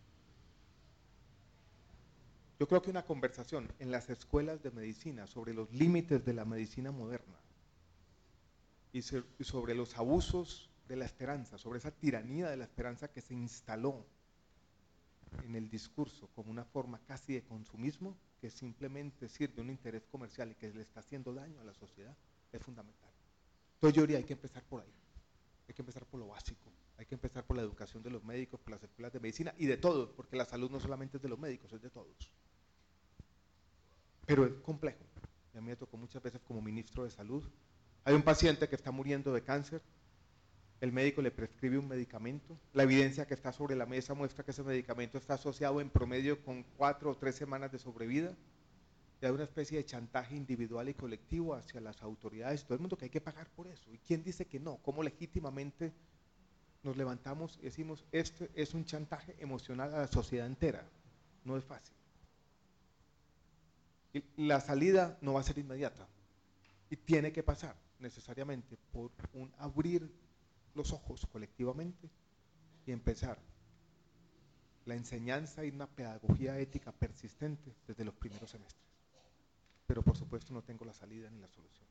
A: Yo creo que una conversación en las escuelas de medicina sobre los límites de la medicina moderna y sobre los abusos de la esperanza, sobre esa tiranía de la esperanza que se instaló en el discurso como una forma casi de consumismo que simplemente sirve un interés comercial y que le está haciendo daño a la sociedad, es fundamental. Entonces yo diría, hay que empezar por ahí. Hay que empezar por lo básico, hay que empezar por la educación de los médicos, por las escuelas de medicina y de todos, porque la salud no solamente es de los médicos, es de todos. Pero es complejo. A mí me tocó muchas veces como ministro de salud. Hay un paciente que está muriendo de cáncer, el médico le prescribe un medicamento, la evidencia que está sobre la mesa muestra que ese medicamento está asociado en promedio con 4 o 3 semanas de sobrevida. Y hay una especie de chantaje individual y colectivo hacia las autoridades, todo el mundo, que hay que pagar por eso. ¿Y quién dice que no? ¿Cómo legítimamente nos levantamos y decimos, este es un chantaje emocional a la sociedad entera? No es fácil. Y la salida no va a ser inmediata y tiene que pasar necesariamente por un abrir los ojos colectivamente y empezar la enseñanza y una pedagogía ética persistente desde los primeros semestres. Pero por supuesto no tengo la salida ni la solución.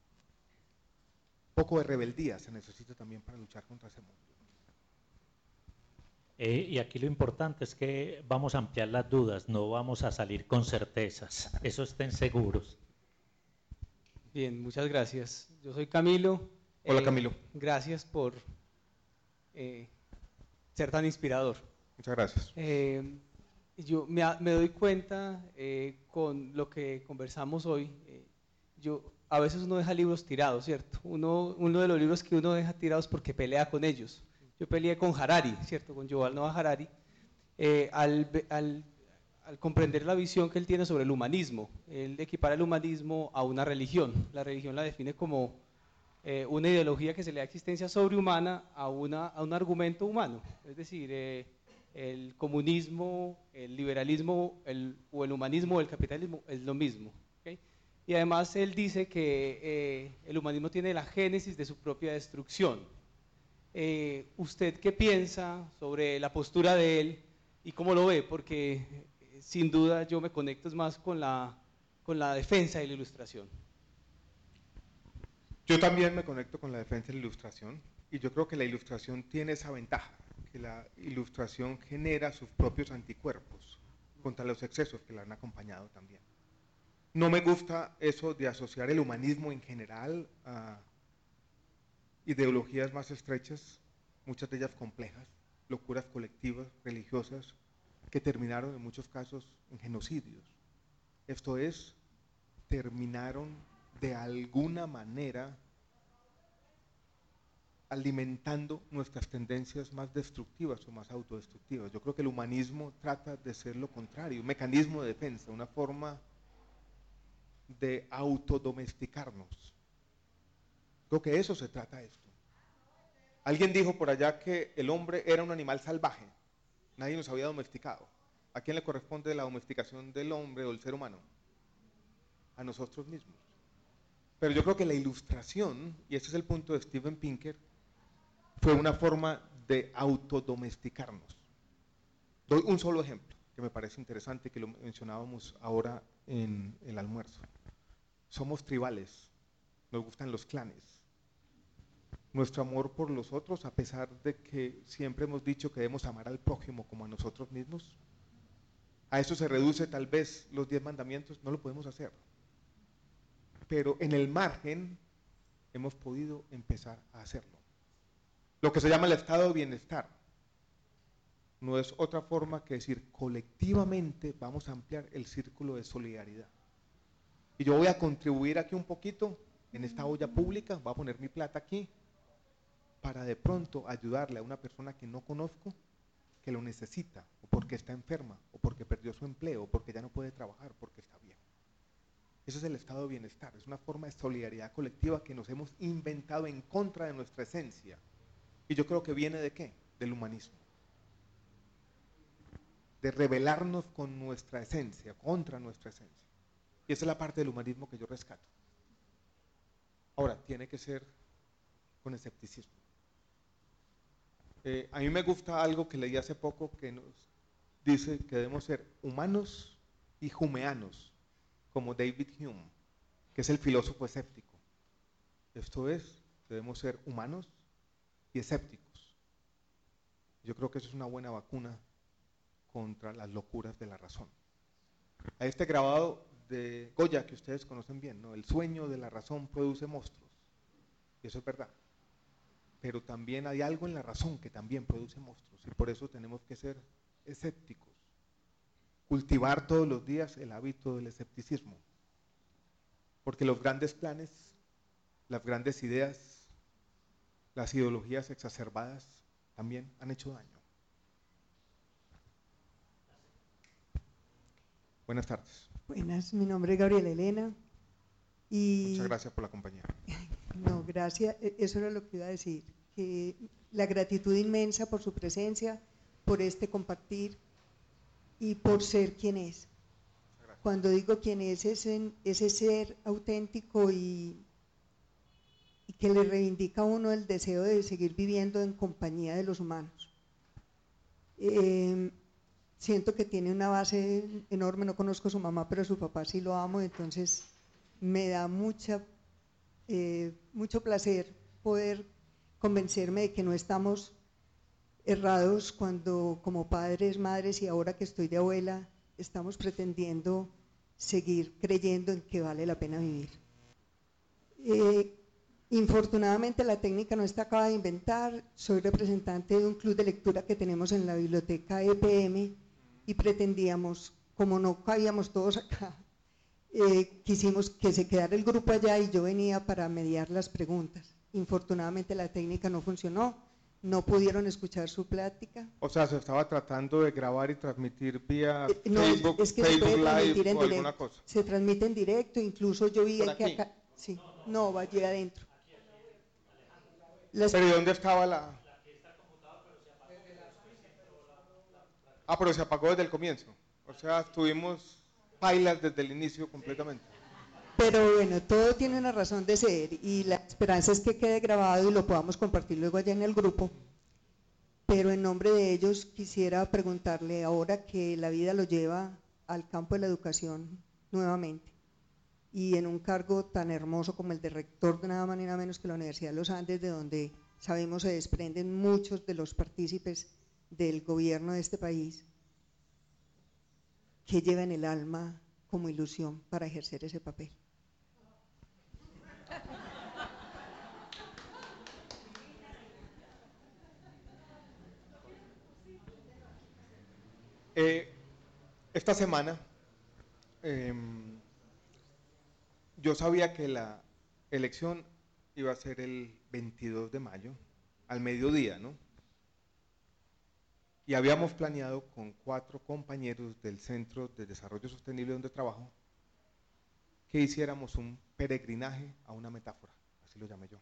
A: Un poco de rebeldía se necesita también para luchar contra ese mundo.
B: Y aquí lo importante es que vamos a ampliar las dudas, no vamos a salir con certezas, eso estén seguros.
D: Bien, muchas gracias. Yo soy Camilo.
A: Hola Camilo.
D: Gracias por ser tan inspirador.
A: Muchas gracias.
D: Yo me doy cuenta con lo que conversamos hoy, a veces uno deja libros tirados, ¿cierto? Uno de los libros que uno deja tirados porque pelea con ellos. Yo peleé con Harari, ¿cierto? Con Yuval Noah Harari, al comprender la visión que él tiene sobre el humanismo. Él equipara el humanismo a una religión. La religión la define como una ideología que se le da existencia sobrehumana a un argumento humano. Es decir, el comunismo, el liberalismo o el humanismo o el capitalismo es lo mismo. ¿Okay? Y además él dice que el humanismo tiene la génesis de su propia destrucción. ¿Usted qué piensa sobre la postura de él y cómo lo ve? Porque sin duda yo me conecto más con la defensa de la ilustración.
A: Yo también me conecto con la defensa de la ilustración y yo creo que la ilustración tiene esa ventaja, que la ilustración genera sus propios anticuerpos contra los excesos que la han acompañado también. No me gusta eso de asociar el humanismo en general a ideologías más estrechas, muchas de ellas complejas, locuras colectivas, religiosas, que terminaron en muchos casos en genocidios. Esto es, terminaron de alguna manera alimentando nuestras tendencias más destructivas o más autodestructivas. Yo creo que el humanismo trata de ser lo contrario, un mecanismo de defensa, una forma de autodomesticarnos. Creo que eso se trata esto. Alguien dijo por allá que el hombre era un animal salvaje, nadie nos había domesticado. ¿A quién le corresponde la domesticación del hombre o del ser humano? A nosotros mismos. Pero yo creo que la ilustración, y ese es el punto de Steven Pinker, fue una forma de autodomesticarnos. Doy un solo ejemplo que me parece interesante, que lo mencionábamos ahora en el almuerzo. Somos tribales, nos gustan los clanes. Nuestro amor por los otros, a pesar de que siempre hemos dicho que debemos amar al prójimo como a nosotros mismos, a eso se reduce tal vez los 10 mandamientos, no lo podemos hacer. Pero en el margen hemos podido empezar a hacerlo. Lo que se llama el estado de bienestar no es otra forma que decir colectivamente vamos a ampliar el círculo de solidaridad. Y yo voy a contribuir aquí un poquito en esta olla pública, voy a poner mi plata aquí para de pronto ayudarle a una persona que no conozco, que lo necesita, o porque está enferma, o porque perdió su empleo, o porque ya no puede trabajar, porque está viejo. Eso es el estado de bienestar, es una forma de solidaridad colectiva que nos hemos inventado en contra de nuestra esencia. Y yo creo que viene ¿de qué? Del humanismo. De rebelarnos con nuestra esencia, contra nuestra esencia. Y esa es la parte del humanismo que yo rescato. Ahora, tiene que ser con escepticismo. A mí me gusta algo que leí hace poco que nos dice que debemos ser humanos y humeanos, como David Hume, que es el filósofo escéptico. Esto es, debemos ser humanos y escépticos. Yo creo que eso es una buena vacuna contra las locuras de la razón. Hay este grabado de Goya que ustedes conocen bien, ¿no? El sueño de la razón produce monstruos. Y eso es verdad. Pero también hay algo en la razón que también produce monstruos. Y por eso tenemos que ser escépticos. Cultivar todos los días el hábito del escepticismo. Porque los grandes planes, las grandes ideas, las ideologías exacerbadas también han hecho daño. Buenas tardes.
E: Buenas, mi nombre es Gabriela Elena.
A: Muchas gracias por la compañía.
E: No, gracias, eso era lo que iba a decir, que la gratitud inmensa por su presencia, por este compartir y por ser quien es. Cuando digo quién es ese ser auténtico y que le reivindica a uno el deseo de seguir viviendo en compañía de los humanos. Siento que tiene una base enorme, no conozco a su mamá, pero a su papá sí lo amo, entonces me da mucho placer poder convencerme de que no estamos errados cuando como padres, madres y ahora que estoy de abuela, estamos pretendiendo seguir creyendo en que vale la pena vivir. Infortunadamente la técnica no está acabada de inventar, soy representante de un club de lectura que tenemos en la biblioteca EPM y pretendíamos, como no cabíamos todos acá, quisimos que se quedara el grupo allá y yo venía para mediar las preguntas. Infortunadamente la técnica no funcionó, no pudieron escuchar su plática.
A: O sea, se estaba tratando de grabar y transmitir vía
E: No,
A: Facebook,
E: es que
A: Facebook
E: se puede transmitir
A: Live
E: en
A: o
E: directo.
A: alguna cosa.
E: Se transmite en directo, incluso yo vi
A: ¿Por
E: que
A: aquí?
E: acá, sí, no, va allí adentro.
A: ¿Pero ¿y dónde estaba la...? Ah, pero se apagó desde el comienzo. O sea, estuvimos pailas desde el inicio completamente.
E: Pero bueno, todo tiene una razón de ser y la esperanza es que quede grabado y lo podamos compartir luego allá en el grupo. Pero en nombre de ellos quisiera preguntarle, ahora que la vida lo lleva al campo de la educación nuevamente y en un cargo tan hermoso como el de rector de nada más ni nada menos que la Universidad de los Andes, de donde sabemos se desprenden muchos de los partícipes del gobierno de este país, ¿qué lleva en el alma como ilusión para ejercer ese papel?
A: Esta semana yo sabía que la elección iba a ser el 22 de mayo, al mediodía, ¿no? Y habíamos planeado con 4 compañeros del Centro de Desarrollo Sostenible donde trabajo que hiciéramos un peregrinaje a una metáfora, así lo llamé yo.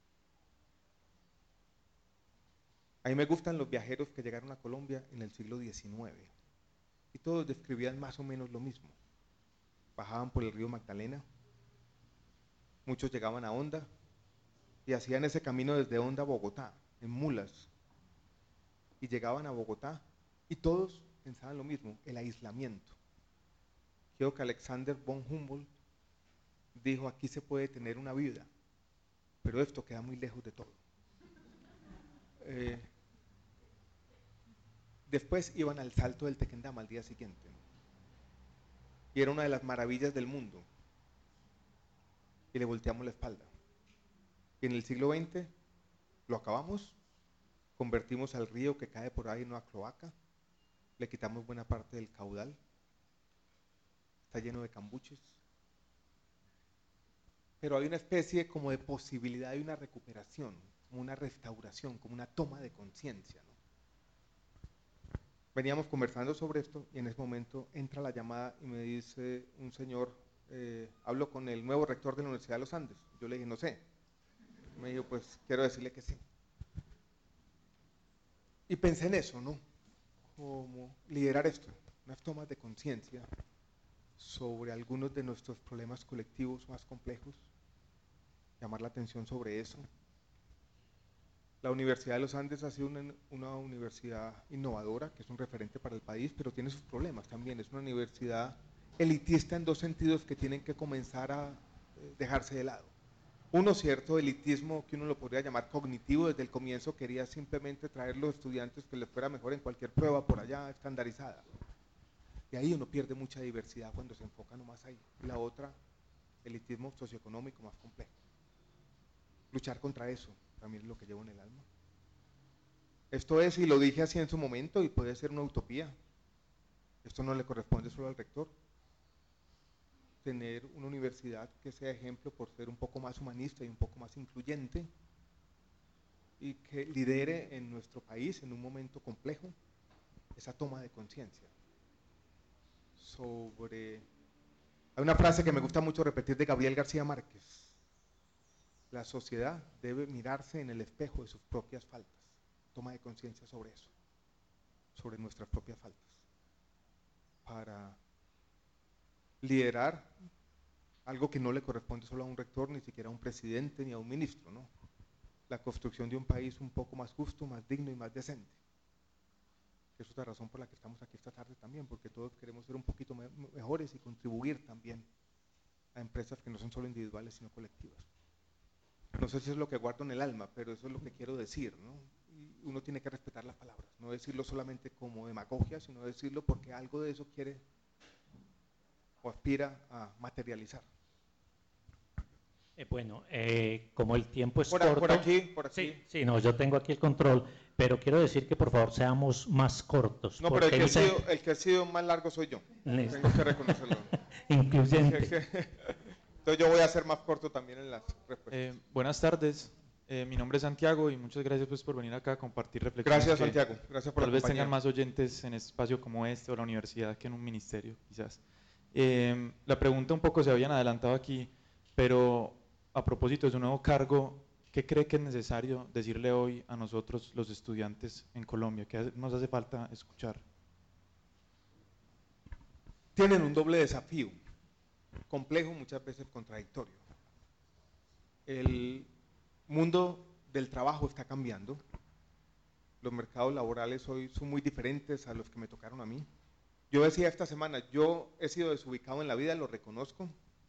A: A mí me gustan los viajeros que llegaron a Colombia en el siglo XIX y todos describían más o menos lo mismo. Bajaban por el río Magdalena, muchos llegaban a Honda y hacían ese camino desde Honda a Bogotá, en mulas, y llegaban a Bogotá y todos pensaban lo mismo, el aislamiento. Creo que Alexander von Humboldt dijo, aquí se puede tener una vida, pero esto queda muy lejos de todo. Después iban al Salto del Tequendama al día siguiente, ¿no? Y era una de las maravillas del mundo, y le volteamos la espalda. Y en el siglo XX lo acabamos, convertimos al río que cae por ahí en una cloaca, le quitamos buena parte del caudal, está lleno de cambuches, pero hay una especie como de posibilidad de una recuperación, como una restauración, como una toma de conciencia, ¿no? Veníamos conversando sobre esto y en ese momento entra la llamada y me dice un señor, hablo con el nuevo rector de la Universidad de los Andes. Yo le dije, no sé. Me dijo, pues quiero decirle que sí. Y pensé en eso, ¿no? Como liderar esto, unas tomas de conciencia sobre algunos de nuestros problemas colectivos más complejos, llamar la atención sobre eso. La Universidad de los Andes ha sido una universidad innovadora, que es un referente para el país, pero tiene sus problemas también. Es una universidad elitista en 2 sentidos que tienen que comenzar a dejarse de lado. Uno, cierto elitismo que uno lo podría llamar cognitivo, desde el comienzo quería simplemente traer los estudiantes que les fuera mejor en cualquier prueba por allá estandarizada. Y ahí uno pierde mucha diversidad cuando se enfoca nomás ahí. Y la otra, elitismo socioeconómico más complejo. Luchar contra eso también es lo que llevo en el alma. Esto es, y lo dije así en su momento, y puede ser una utopía. Esto no le corresponde solo al rector. Tener una universidad que sea ejemplo por ser un poco más humanista y un poco más incluyente y que lidere en nuestro país en un momento complejo esa toma de conciencia sobre... Hay una frase que me gusta mucho repetir de Gabriel García Márquez: la sociedad debe mirarse en el espejo de sus propias faltas. Toma de conciencia sobre eso, sobre nuestras propias faltas, para liderar algo que no le corresponde solo a un rector, ni siquiera a un presidente, ni a un ministro, ¿no? La construcción de un país un poco más justo, más digno y más decente. Esa es otra razón por la que estamos aquí esta tarde también, porque todos queremos ser un poquito mejores y contribuir también a empresas que no son solo individuales, sino colectivas. No sé si es lo que guardo en el alma, pero eso es lo que quiero decir, ¿no? Y uno tiene que respetar las palabras, no decirlo solamente como demagogia, sino decirlo porque algo de eso quiere o aspira a materializar.
B: Bueno, como el tiempo es
A: Por
B: corto…
A: aquí.
B: Sí, no, yo tengo aquí el control, pero quiero decir que por favor seamos más cortos.
A: No, pero el que ha sido más largo soy yo.
B: Listo.
A: Tengo que reconocerlo.
B: Incluyente.
A: Entonces yo voy a ser más corto también en las respuestas.
F: Buenas tardes, mi nombre es Santiago y muchas gracias pues, por venir acá a compartir reflexiones.
A: Gracias, Santiago, gracias por la compañía.
F: Tal vez tengan más oyentes en espacio como este o la universidad que en un ministerio, quizás. La pregunta un poco se habían adelantado aquí, pero a propósito de su nuevo cargo, ¿qué cree que es necesario decirle hoy a nosotros los estudiantes en Colombia? ¿Qué nos hace falta escuchar?
A: Tienen un doble desafío, complejo, muchas veces contradictorio. El mundo del trabajo está cambiando, los mercados laborales hoy son muy diferentes a los que me tocaron a mí. Yo decía esta semana, yo he sido desubicado en la vida, lo reconozco.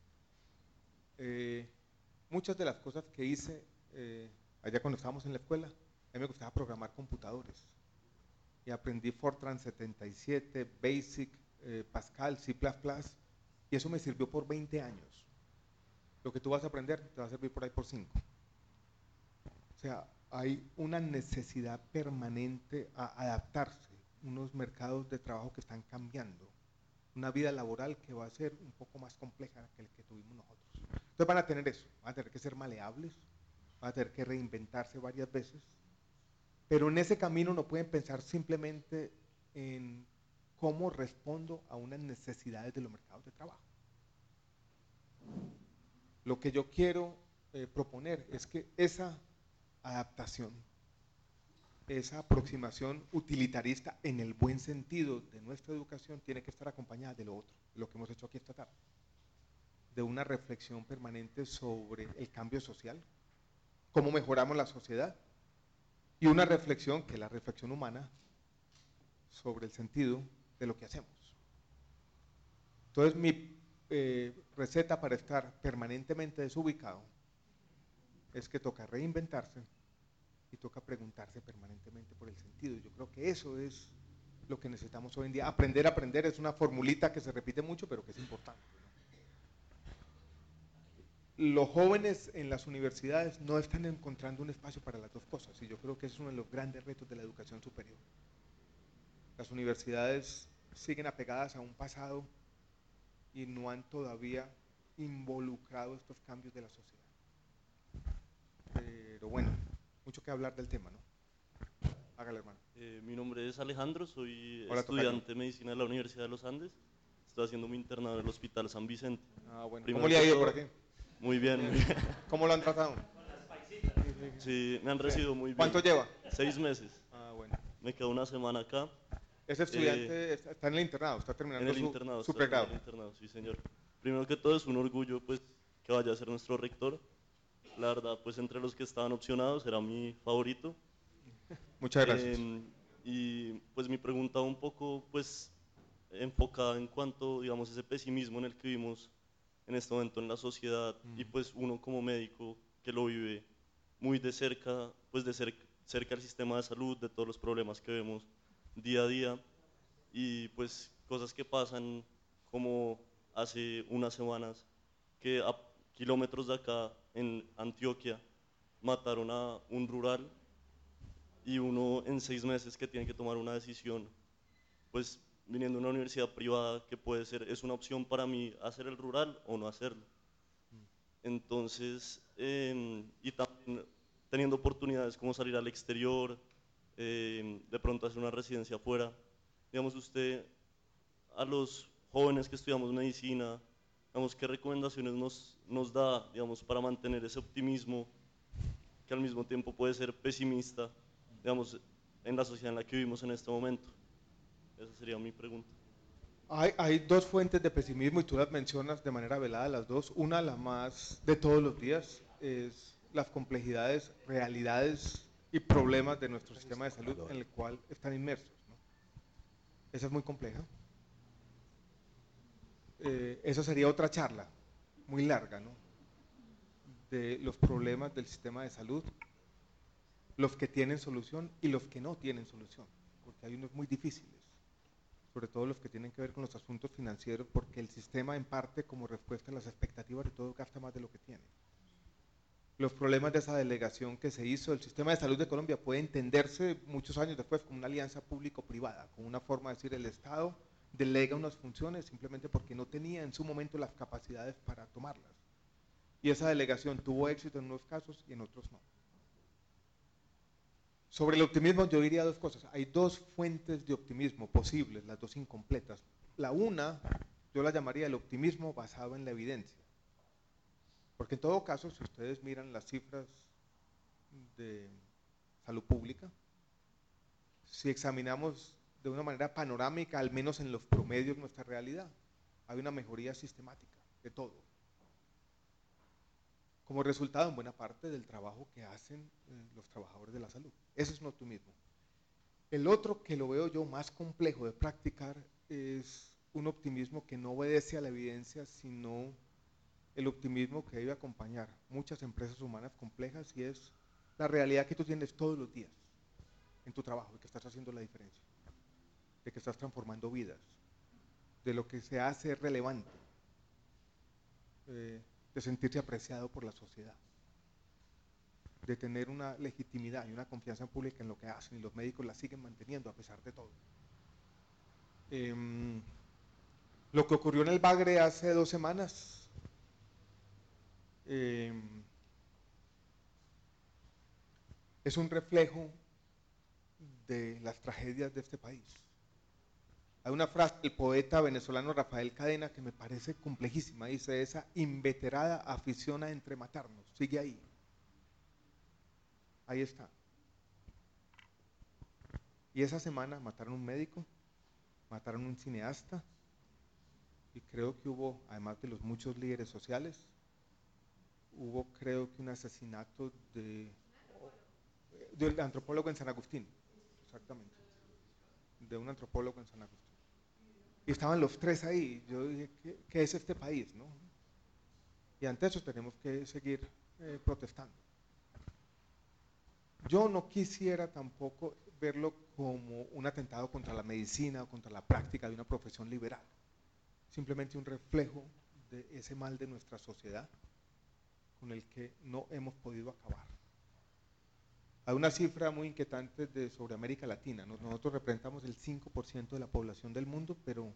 A: Muchas de las cosas que hice allá cuando estábamos en la escuela, a mí me gustaba programar computadores. Y aprendí Fortran 77, Basic, Pascal, C++, y eso me sirvió por 20 años. Lo que tú vas a aprender te va a servir por ahí por 5. O sea, hay una necesidad permanente a adaptarse, unos mercados de trabajo que están cambiando, una vida laboral que va a ser un poco más compleja que el que tuvimos nosotros. Entonces van a tener eso, van a tener que ser maleables, van a tener que reinventarse varias veces, pero en ese camino no pueden pensar simplemente en cómo respondo a unas necesidades de los mercados de trabajo. Lo que yo quiero proponer es que esa adaptación, esa aproximación utilitarista en el buen sentido de nuestra educación tiene que estar acompañada de lo otro, lo que hemos hecho aquí esta tarde, de una reflexión permanente sobre el cambio social, cómo mejoramos la sociedad, y una reflexión, que es la reflexión humana, sobre el sentido de lo que hacemos. Entonces mi receta para estar permanentemente desubicado es que toca reinventarse y toca preguntarse permanentemente por el sentido. Yo creo que eso es lo que necesitamos hoy en día. Aprender a aprender es una formulita que se repite mucho, pero que es importante, ¿no? Los jóvenes en las universidades no están encontrando un espacio para las dos cosas, y yo creo que ese es uno de los grandes retos de la educación superior. Las universidades siguen apegadas a un pasado y no han todavía involucrado estos cambios de la sociedad. Pero bueno, mucho que hablar del tema, ¿no? Hágale, hermano.
G: Mi nombre es Alejandro, soy
A: Hola,
G: estudiante de medicina de la Universidad de los Andes. Estoy haciendo mi internado en el Hospital San Vicente.
A: Ah, bueno.
G: Primero
A: ¿Cómo le ha
G: que
A: ido
G: todo,
A: por aquí?
G: Muy bien, muy bien.
A: ¿Cómo lo han tratado?
G: Sí, me han recibido muy bien.
A: ¿Cuánto lleva?
G: 6 meses.
A: Ah, bueno.
G: Me quedo una semana acá.
A: Ese estudiante está en el internado, está terminando
G: En el internado.
A: su
G: estoy
A: pregrado.
G: en el internado, sí, señor. Primero que todo es un orgullo, pues, que vaya a ser nuestro rector. La verdad, pues, entre los que estaban opcionados era mi favorito.
A: Muchas gracias.
G: Y pues mi pregunta un poco, pues, enfocada en cuanto, digamos, ese pesimismo en el que vivimos en este momento en la sociedad, y pues uno como médico que lo vive muy de cerca, pues de cerca el sistema de salud, de todos los problemas que vemos día a día, y pues cosas que pasan como hace unas semanas, que a kilómetros de acá en Antioquia mataron a un rural, y uno en 6 meses que tiene que tomar una decisión, pues viniendo de una universidad privada que puede ser, es una opción para mí hacer el rural o no hacerlo. Entonces, y también teniendo oportunidades como salir al exterior, de pronto hacer una residencia afuera. Digamos, usted, a los jóvenes que estudiamos medicina, digamos, ¿qué recomendaciones nos da, digamos, para mantener ese optimismo que al mismo tiempo puede ser pesimista, digamos, en la sociedad en la que vivimos en este momento? Esa sería mi pregunta.
A: Hay dos fuentes de pesimismo y tú las mencionas de manera velada las dos. Una, la más de todos los días, es las complejidades, realidades y problemas de nuestro sistema de salud en el cual están inmersos, ¿no? Esa es muy compleja. Esa sería otra charla muy larga, ¿no? De los problemas del sistema de salud, los que tienen solución y los que no tienen solución, porque hay unos muy difíciles, sobre todo los que tienen que ver con los asuntos financieros, porque el sistema en parte, como respuesta a las expectativas de todo, gasta más de lo que tiene. Los problemas de esa delegación que se hizo, el sistema de salud de Colombia puede entenderse muchos años después como una alianza público-privada, como una forma de decir el Estado delega unas funciones simplemente porque no tenía en su momento las capacidades para tomarlas. Y esa delegación tuvo éxito en unos casos y en otros no. Sobre el optimismo yo diría dos cosas. Hay dos fuentes de optimismo posibles, las dos incompletas. La una, yo la llamaría el optimismo basado en la evidencia. Porque en todo caso, si ustedes miran las cifras de salud pública, si examinamos de una manera panorámica, al menos en los promedios nuestra realidad, hay una mejoría sistemática de todo, como resultado en buena parte del trabajo que hacen los trabajadores de la salud. Ese es un optimismo. El otro, que lo veo yo más complejo de practicar, es un optimismo que no obedece a la evidencia, sino el optimismo que debe acompañar muchas empresas humanas complejas, y es la realidad que tú tienes todos los días en tu trabajo, de que estás haciendo la diferencia, de que estás transformando vidas, de lo que se hace relevante, de sentirse apreciado por la sociedad, de tener una legitimidad y una confianza pública en lo que hacen, y los médicos la siguen manteniendo a pesar de todo. Lo que ocurrió en el Bagre hace 2 semanas es un reflejo de las tragedias de este país. Hay una frase del poeta venezolano Rafael Cadena que me parece complejísima, dice: esa inveterada afición a entrematarnos, sigue ahí. Ahí está. Y esa semana mataron a un médico, mataron a un cineasta, y creo que hubo, además de los muchos líderes sociales, hubo creo que un asesinato de un antropólogo en San Agustín, exactamente, de un antropólogo en San Agustín. Y estaban los 3 ahí. Yo dije, ¿qué es este país, no? Y ante eso tenemos que seguir protestando. Yo no quisiera tampoco verlo como un atentado contra la medicina o contra la práctica de una profesión liberal, simplemente un reflejo de ese mal de nuestra sociedad con el que no hemos podido acabar. Hay una cifra muy inquietante sobre América Latina. Nosotros representamos el 5% de la población del mundo, pero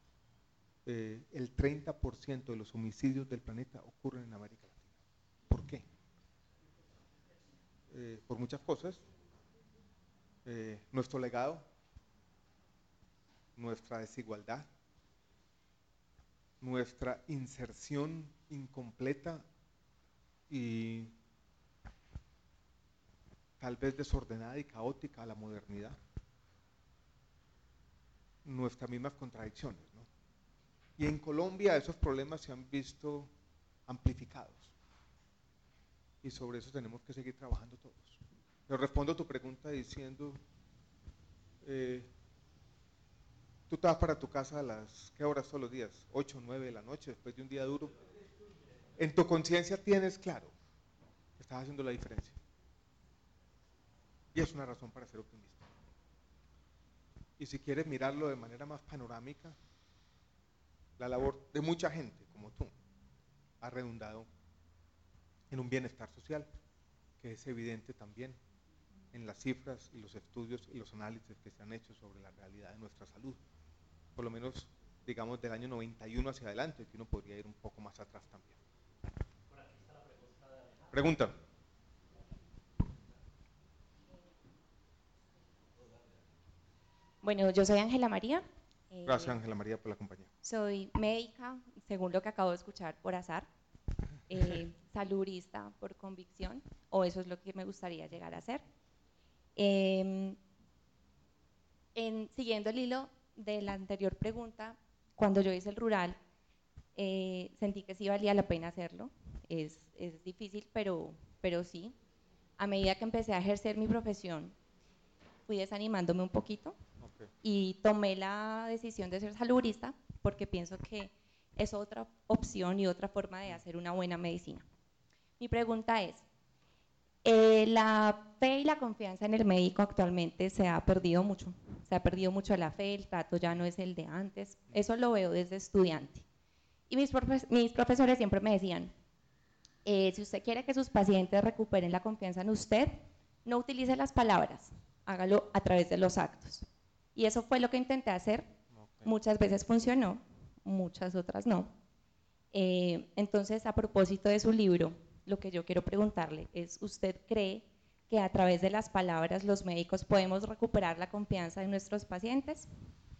A: el 30% de los homicidios del planeta ocurren en América Latina. ¿Por qué? Por muchas cosas. Nuestro legado, nuestra desigualdad, nuestra inserción incompleta y tal vez desordenada y caótica a la modernidad, nuestras mismas contradicciones, ¿no? Y en Colombia esos problemas se han visto amplificados, y sobre eso tenemos que seguir trabajando todos. Pero respondo a tu pregunta diciendo, tú te vas para tu casa a las, ¿qué horas todos los días? 8, 9 de la noche, después de un día duro. En tu conciencia tienes claro que estás haciendo la diferencia. Y es una razón para ser optimista. Y si quieres mirarlo de manera más panorámica, la labor de mucha gente como tú ha redundado en un bienestar social, que es evidente también en las cifras y los estudios y los análisis que se han hecho sobre la realidad de nuestra salud. Por lo menos, digamos, del año 91 hacia adelante, que uno podría ir un poco más atrás también.
B: Por aquí está la pregunta de Alejandro.
A: Pregunta.
H: Bueno, yo soy Ángela María.
A: Gracias, Ángela María, por la compañía.
H: Soy médica, según lo que acabo de escuchar, por azar, saludista por convicción, o eso es lo que me gustaría llegar a ser. Siguiendo el hilo de la anterior pregunta, cuando yo hice el rural, sentí que sí valía la pena hacerlo. Es difícil, pero sí. A medida que empecé a ejercer mi profesión, fui desanimándome un poquito. Y tomé la decisión de ser saludista porque pienso que es otra opción y otra forma de hacer una buena medicina. Mi pregunta es, la fe y la confianza en el médico actualmente se ha perdido mucho. Se ha perdido mucho la fe, el trato ya no es el de antes. Eso lo veo desde estudiante. Y mis profesores siempre me decían, si usted quiere que sus pacientes recuperen la confianza en usted, no utilice las palabras, hágalo a través de los actos. Y eso fue lo que intenté hacer. Muchas veces funcionó, muchas otras no. Entonces, a propósito de su libro, lo que yo quiero preguntarle es, ¿usted cree que a través de las palabras los médicos podemos recuperar la confianza de nuestros pacientes?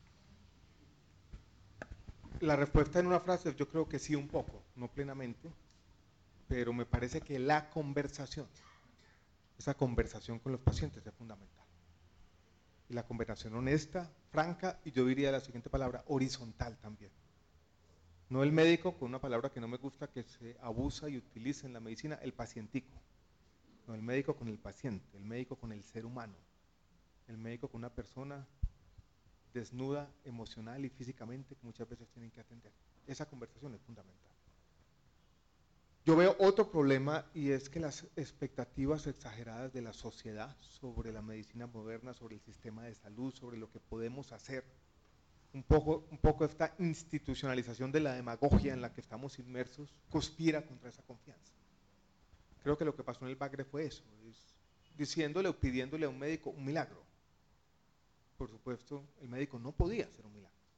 A: La respuesta en una frase, yo creo que sí, un poco, no plenamente, pero me parece que la conversación, esa conversación con los pacientes es fundamental. Y la conversación honesta, franca, y yo diría la siguiente palabra, horizontal también. No el médico, con una palabra que no me gusta, que se abusa y utiliza en la medicina, el pacientico. No, el médico con el paciente, el médico con el ser humano, el médico con una persona desnuda emocional y físicamente que muchas veces tienen que atender. Esa conversación es fundamental. Yo veo otro problema, y es que las expectativas exageradas de la sociedad sobre la medicina moderna, sobre el sistema de salud, sobre lo que podemos hacer, un poco esta institucionalización de la demagogia en la que estamos inmersos, conspira contra esa confianza. Creo que lo que pasó en el Bagre fue eso, es diciéndole o pidiéndole a un médico un milagro. Por supuesto, el médico no podía hacer un milagro.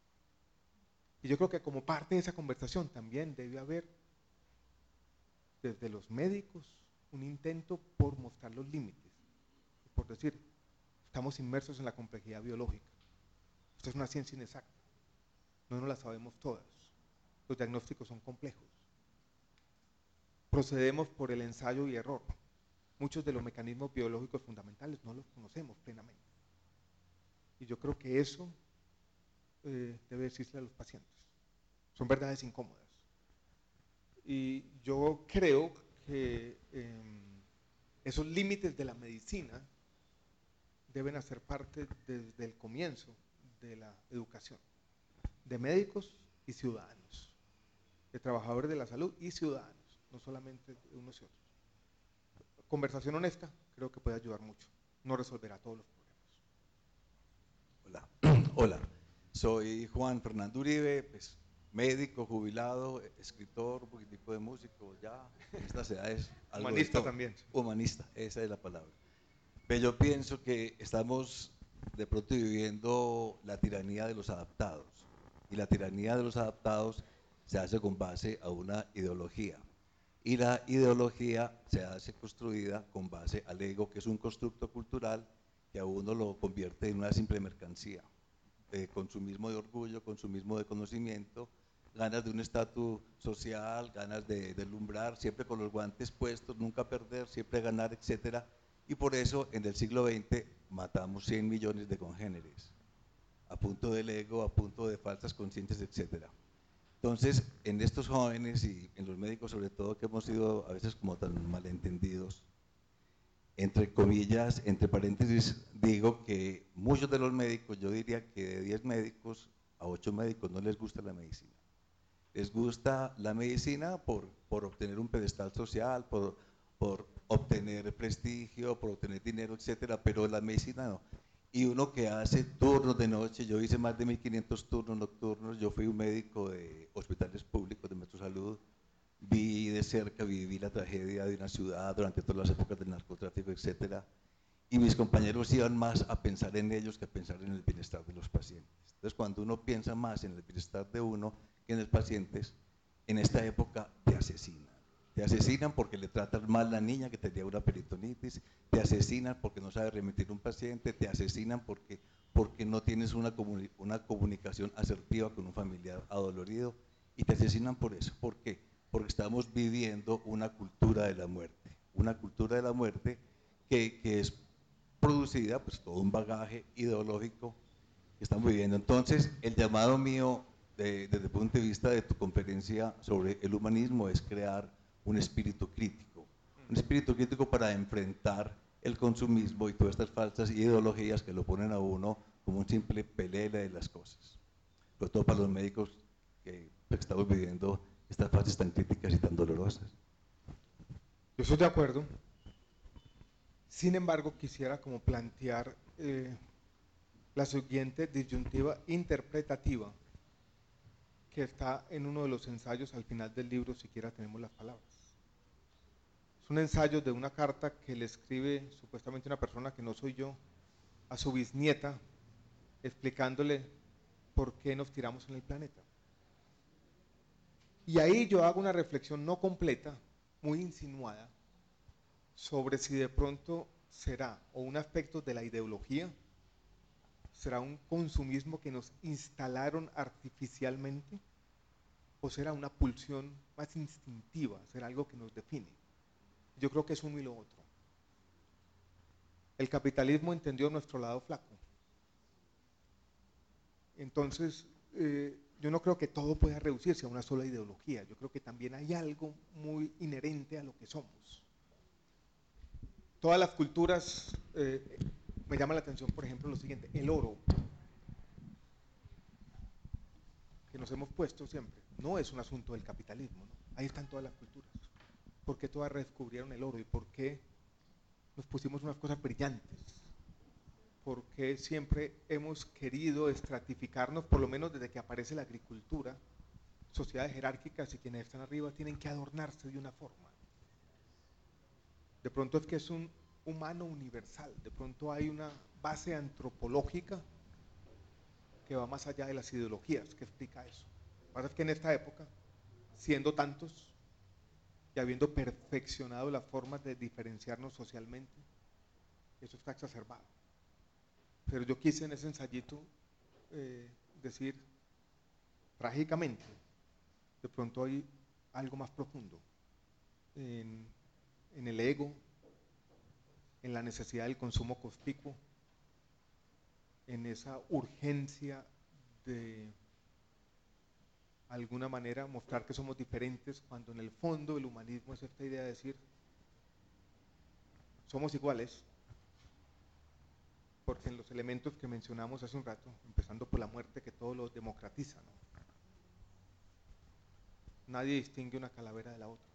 A: Y yo creo que como parte de esa conversación también debe haber, desde los médicos, un intento por mostrar los límites, por decir, estamos inmersos en la complejidad biológica. Esto es una ciencia inexacta, no nos la sabemos todas, los diagnósticos son complejos. Procedemos por el ensayo y error. Muchos de los mecanismos biológicos fundamentales no los conocemos plenamente. Y yo creo que eso debe decirse a los pacientes. Son verdades incómodas. Y yo creo que esos límites de la medicina deben hacer parte desde el comienzo de la educación, de médicos y ciudadanos, de trabajadores de la salud y ciudadanos, no solamente de unos y otros. Conversación honesta creo que puede ayudar mucho, no resolverá todos los problemas.
I: Hola, hola, soy Juan Fernando Uribe, pues, médico, jubilado, escritor, un poquitico de músico, ya en estas edades.
A: Humanista también.
I: Humanista, esa es la palabra. Pero yo pienso que estamos de pronto viviendo la tiranía de los adaptados, y la tiranía de los adaptados se hace con base a una ideología. Y la ideología se hace construida con base al ego, que es un constructo cultural que a uno lo convierte en una simple mercancía. Consumismo de orgullo, consumismo de conocimiento, ganas de un estatus social, ganas de deslumbrar, siempre con los guantes puestos, nunca perder, siempre ganar, etcétera. Y por eso en el siglo XX matamos 100 millones de congéneres, a punto del ego, a punto de falsas conciencias, etcétera. Entonces, en estos jóvenes y en los médicos sobre todo, que hemos sido a veces como tan malentendidos, entre comillas, entre paréntesis, digo que muchos de los médicos, yo diría que de 10 médicos, a 8 médicos no les gusta la medicina. Les gusta la medicina por obtener un pedestal social, por obtener prestigio, por obtener dinero, etcétera, pero la medicina no. Y uno que hace turnos de noche, yo hice más de 1500 turnos nocturnos, yo fui un médico de hospitales públicos de Metrosalud, vi de cerca, viví la tragedia de una ciudad durante todas las épocas del narcotráfico, etcétera, y mis compañeros iban más a pensar en ellos que a pensar en el bienestar de los pacientes. Entonces, cuando uno piensa más en el bienestar de uno que en los pacientes, en esta época te asesinan. Te asesinan porque le tratan mal a la niña que tenía una peritonitis, te asesinan porque no sabe remitir un paciente, te asesinan porque no tienes una comunicación asertiva con un familiar adolorido, y te asesinan por eso. ¿Por qué? Porque estamos viviendo una cultura de la muerte que es producida, pues todo un bagaje ideológico que estamos viviendo. Entonces, el llamado mío desde el punto de vista de tu conferencia sobre el humanismo es crear un espíritu crítico para enfrentar el consumismo y todas estas falsas ideologías que lo ponen a uno como un simple pelele de las cosas. Sobre todo para los médicos que estamos viviendo estas fases tan críticas y tan dolorosas.
A: Yo estoy de acuerdo. Sin embargo, quisiera como plantear la siguiente disyuntiva interpretativa que está en uno de los ensayos al final del libro, siquiera tenemos las palabras. Es un ensayo de una carta que le escribe supuestamente una persona que no soy yo a su bisnieta, explicándole por qué nos tiramos en el planeta. Y ahí yo hago una reflexión no completa, muy insinuada, sobre si de pronto será o un aspecto de la ideología, será un consumismo que nos instalaron artificialmente, o será una pulsión más instintiva, será algo que nos define. Yo creo que es uno y lo otro. El capitalismo entendió nuestro lado flaco. Entonces, yo no creo que todo pueda reducirse a una sola ideología. Yo creo que también hay algo muy inherente a lo que somos. Todas las culturas, me llama la atención, por ejemplo, lo siguiente, el oro, que nos hemos puesto siempre, no es un asunto del capitalismo, ¿no? Ahí están todas las culturas. ¿Por qué todas redescubrieron el oro? ¿Y por qué nos pusimos unas cosas brillantes? ¿Por qué siempre hemos querido estratificarnos, por lo menos desde que aparece la agricultura? Sociedades jerárquicas y quienes están arriba tienen que adornarse de una forma. De pronto es que es un humano universal, de pronto hay una base antropológica que va más allá de las ideologías, que explica eso. Lo que pasa es que en esta época, siendo tantos y habiendo perfeccionado las formas de diferenciarnos socialmente, eso está exacerbado. Pero yo quise en ese ensayito decir, trágicamente, de pronto hay algo más profundo en el ego, en la necesidad del consumo conspicuo, en esa urgencia de alguna manera mostrar que somos diferentes, cuando en el fondo el humanismo es esta idea de decir somos iguales, porque en los elementos que mencionamos hace un rato, empezando por la muerte que todo lo democratiza, ¿no? Nadie distingue una calavera de la otra.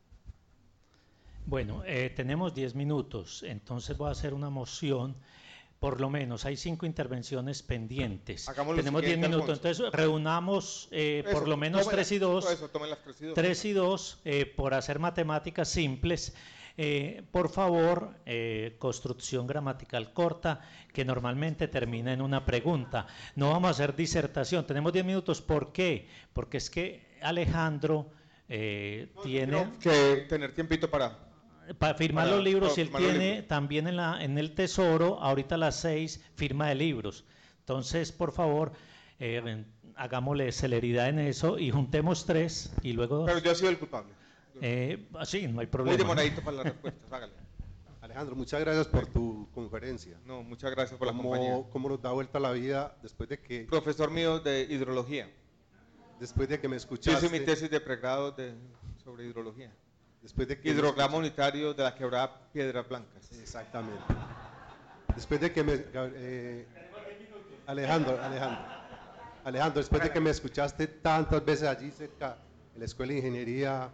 B: Bueno, tenemos 10 minutos, entonces voy a hacer una moción. Por lo menos hay 5 intervenciones pendientes. Tenemos 10 minutos, entonces reunamos por lo menos 3 y 2.
A: Eso, tomen las 3 y 2.
B: 3 y 2, por hacer matemáticas simples. Por favor, construcción gramatical corta, que normalmente termina en una pregunta. No vamos a hacer disertación, tenemos 10 minutos. ¿Por qué? Porque es que Alejandro tiene
A: que tener tiempito para
B: firmar los libros, y él tiene también en el Tesoro, ahorita a las 6, firma de libros. Entonces, por favor, hagámosle celeridad en eso y juntemos 3 y luego 2.
A: Pero yo he sido el culpable.
B: Sí, no hay problema.
A: Muy demoradito para las respuestas, hágale.
J: Alejandro, muchas gracias por tu conferencia.
A: No, muchas gracias por la compañía.
J: ¿Cómo nos da vuelta la vida después de que...
A: Profesor mío de hidrología.
J: Después de que me escuchaste...
A: Hice mi tesis de pregrado sobre hidrología.
J: Después de que
A: hidrograma unitario de la quebrada Piedras Blancas.
J: Exactamente. Después de que me... Alejandro, después de que me escuchaste tantas veces allí cerca en la Escuela de Ingeniería,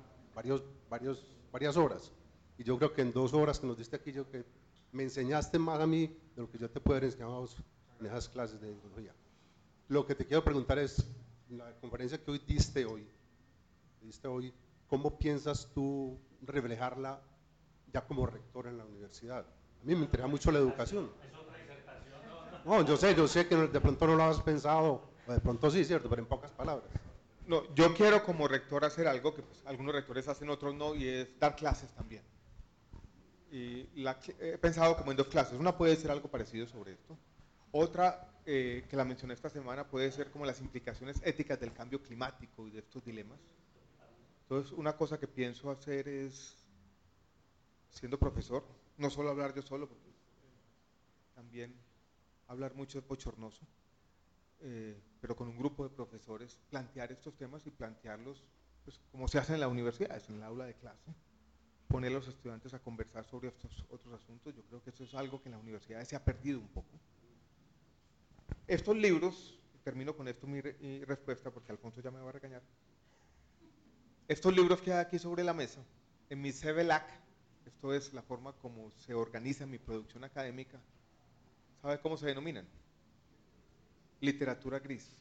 J: varias horas, y yo creo que en 2 horas que nos diste aquí, yo que me enseñaste más a mí de lo que yo te puedo haber enseñado a vos en esas clases de hidrología. Lo que te quiero preguntar es, la conferencia que diste hoy, ¿cómo piensas tú reflejarla ya como rector en la universidad? A mí me interesa mucho la educación. No, yo sé que de pronto no lo has pensado, o de pronto sí, cierto, pero en pocas palabras.
A: No, yo quiero como rector hacer algo que pues, algunos rectores hacen, otros no, y es dar clases también. Y he pensado como en 2 clases. Una puede ser algo parecido sobre esto. Otra, que la mencioné esta semana, puede ser como las implicaciones éticas del cambio climático y de estos dilemas. Entonces, una cosa que pienso hacer es, siendo profesor, no solo hablar yo solo, porque también hablar mucho es bochornoso, pero con un grupo de profesores plantear estos temas y plantearlos pues, como se hace en la universidad, en el aula de clase, poner a los estudiantes a conversar sobre estos otros asuntos. Yo creo que eso es algo que en la universidad se ha perdido un poco. Estos libros, termino con esto mi respuesta porque Alfonso ya me va a regañar. Estos libros que hay aquí sobre la mesa, en mi CVLAC, esto es la forma como se organiza mi producción académica, ¿sabe cómo se denominan? Literatura gris.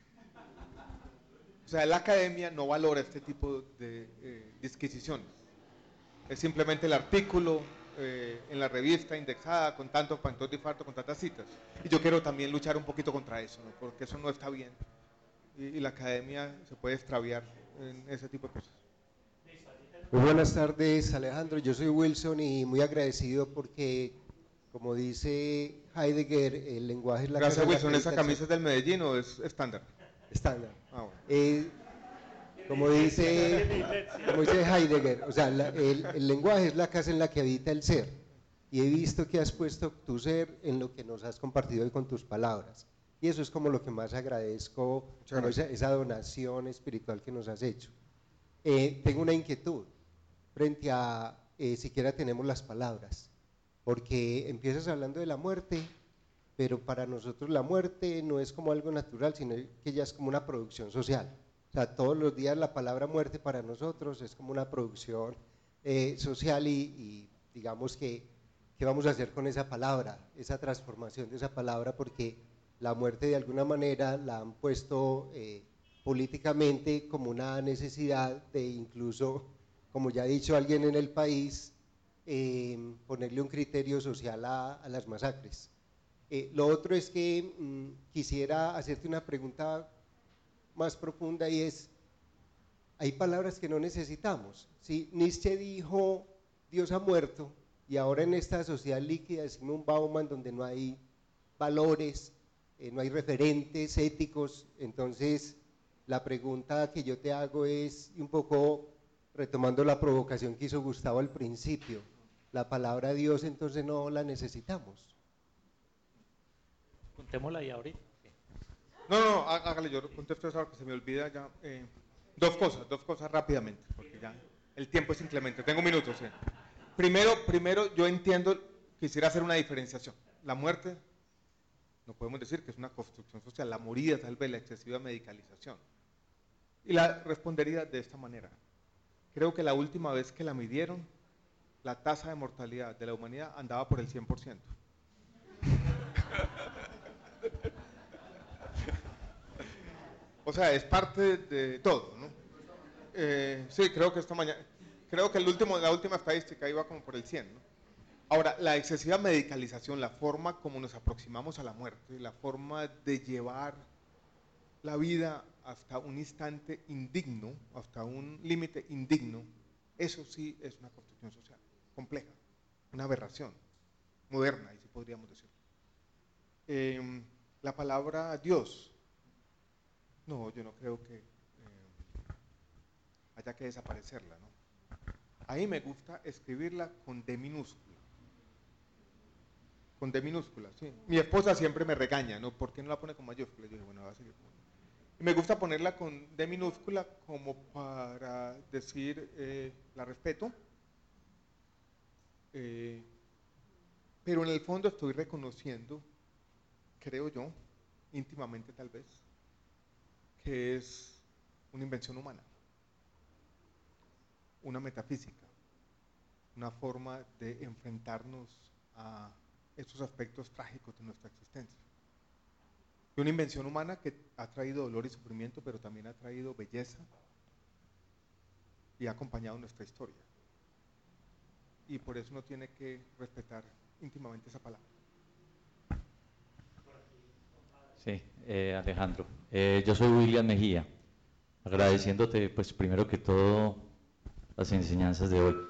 A: O sea, la academia no valora este tipo de disquisiciones. Es simplemente el artículo en la revista indexada con tanto factor de infarto, con tantas citas. Y yo quiero también luchar un poquito contra eso, ¿no? Porque eso no está bien. Y la academia se puede extraviar en ese tipo de cosas.
K: Muy buenas tardes, Alejandro. Yo soy Wilson y muy agradecido porque, como dice Heidegger, el lenguaje es la
A: Gracias,
K: casa
A: Wilson.
K: de la
A: ¿Esa camisa es del Medellín o es estándar?
K: Estándar.
A: Ah, bueno.
K: Como dice Heidegger, o sea, el lenguaje es la casa en la que habita el ser. Y he visto que has puesto tu ser en lo que nos has compartido hoy con tus palabras. Y eso es como lo que más agradezco, esa donación espiritual que nos has hecho. Tengo una inquietud frente a siquiera tenemos las palabras, porque empiezas hablando de la muerte, pero para nosotros la muerte no es como algo natural, sino que ya es como una producción social. O sea, todos los días la palabra muerte para nosotros es como una producción social y digamos que ¿qué vamos a hacer con esa palabra, esa transformación de esa palabra? Porque la muerte de alguna manera la han puesto políticamente como una necesidad de incluso, como ya ha dicho alguien en el país, ponerle un criterio social a las masacres. Lo otro es que quisiera hacerte una pregunta más profunda y es, hay palabras que no necesitamos. ¿Sí? Nietzsche dijo, Dios ha muerto, y ahora en esta sociedad líquida de Zygmunt Bauman, donde no hay valores, no hay referentes éticos, entonces la pregunta que yo te hago es, un poco retomando la provocación que hizo Gustavo al principio, la palabra Dios entonces no la necesitamos.
B: Contémosla ahí ahorita.
A: No, hágale, yo contesto eso que se me olvida ya. Dos cosas rápidamente, porque ya el tiempo es inclemente. Tengo minutos. Primero, yo entiendo, quisiera hacer una diferenciación. La muerte, no podemos decir que es una construcción social, la moría tal vez, la excesiva medicalización. Y la respondería de esta manera. Creo que la última vez que la midieron, la tasa de mortalidad de la humanidad andaba por el 100%. O sea, es parte de todo, ¿no? Sí, creo que esta mañana, creo que la última estadística iba como por el 100, ¿no? Ahora, la excesiva medicalización, la forma como nos aproximamos a la muerte, la forma de llevar la vida hasta un instante indigno, hasta un límite indigno, eso sí es una construcción social compleja, una aberración moderna, ahí sí podríamos decirlo. La palabra Dios, no, yo no creo que haya que desaparecerla, ¿no? Ahí me gusta escribirla con D minúscula. Con D minúscula, sí. Mi esposa siempre me regaña, ¿no? ¿Por qué no la pone con mayúscula? Yo dije, bueno, va a seguir. Y me gusta ponerla con D minúscula como para decir, la respeto, pero en el fondo estoy reconociendo, creo yo, íntimamente tal vez, que es una invención humana, una metafísica, una forma de enfrentarnos a estos aspectos trágicos de nuestra existencia. Y una invención humana que ha traído dolor y sufrimiento, pero también ha traído belleza y ha acompañado nuestra historia. Y por eso uno tiene que respetar íntimamente esa palabra.
L: Sí, Alejandro. Yo soy William Mejía, agradeciéndote, pues primero que todo, las enseñanzas de hoy.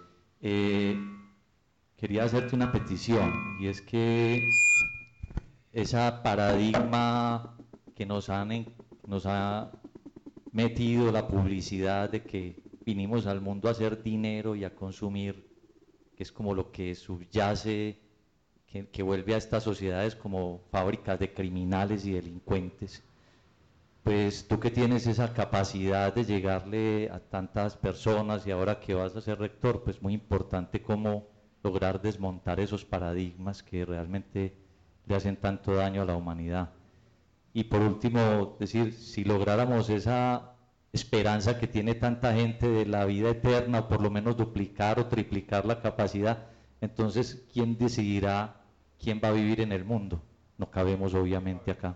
L: Quería hacerte una petición, y es que esa paradigma que nos ha metido la publicidad de que vinimos al mundo a hacer dinero y a consumir, que es como lo que subyace, que vuelve a estas sociedades como fábricas de criminales y delincuentes, pues tú que tienes esa capacidad de llegarle a tantas personas y ahora que vas a ser rector, pues muy importante cómo lograr desmontar esos paradigmas que realmente le hacen tanto daño a la humanidad. Y por último, decir, si lográramos esa esperanza que tiene tanta gente de la vida eterna, o por lo menos duplicar o triplicar la capacidad, entonces, ¿quién decidirá quién va a vivir en el mundo? No cabemos obviamente acá.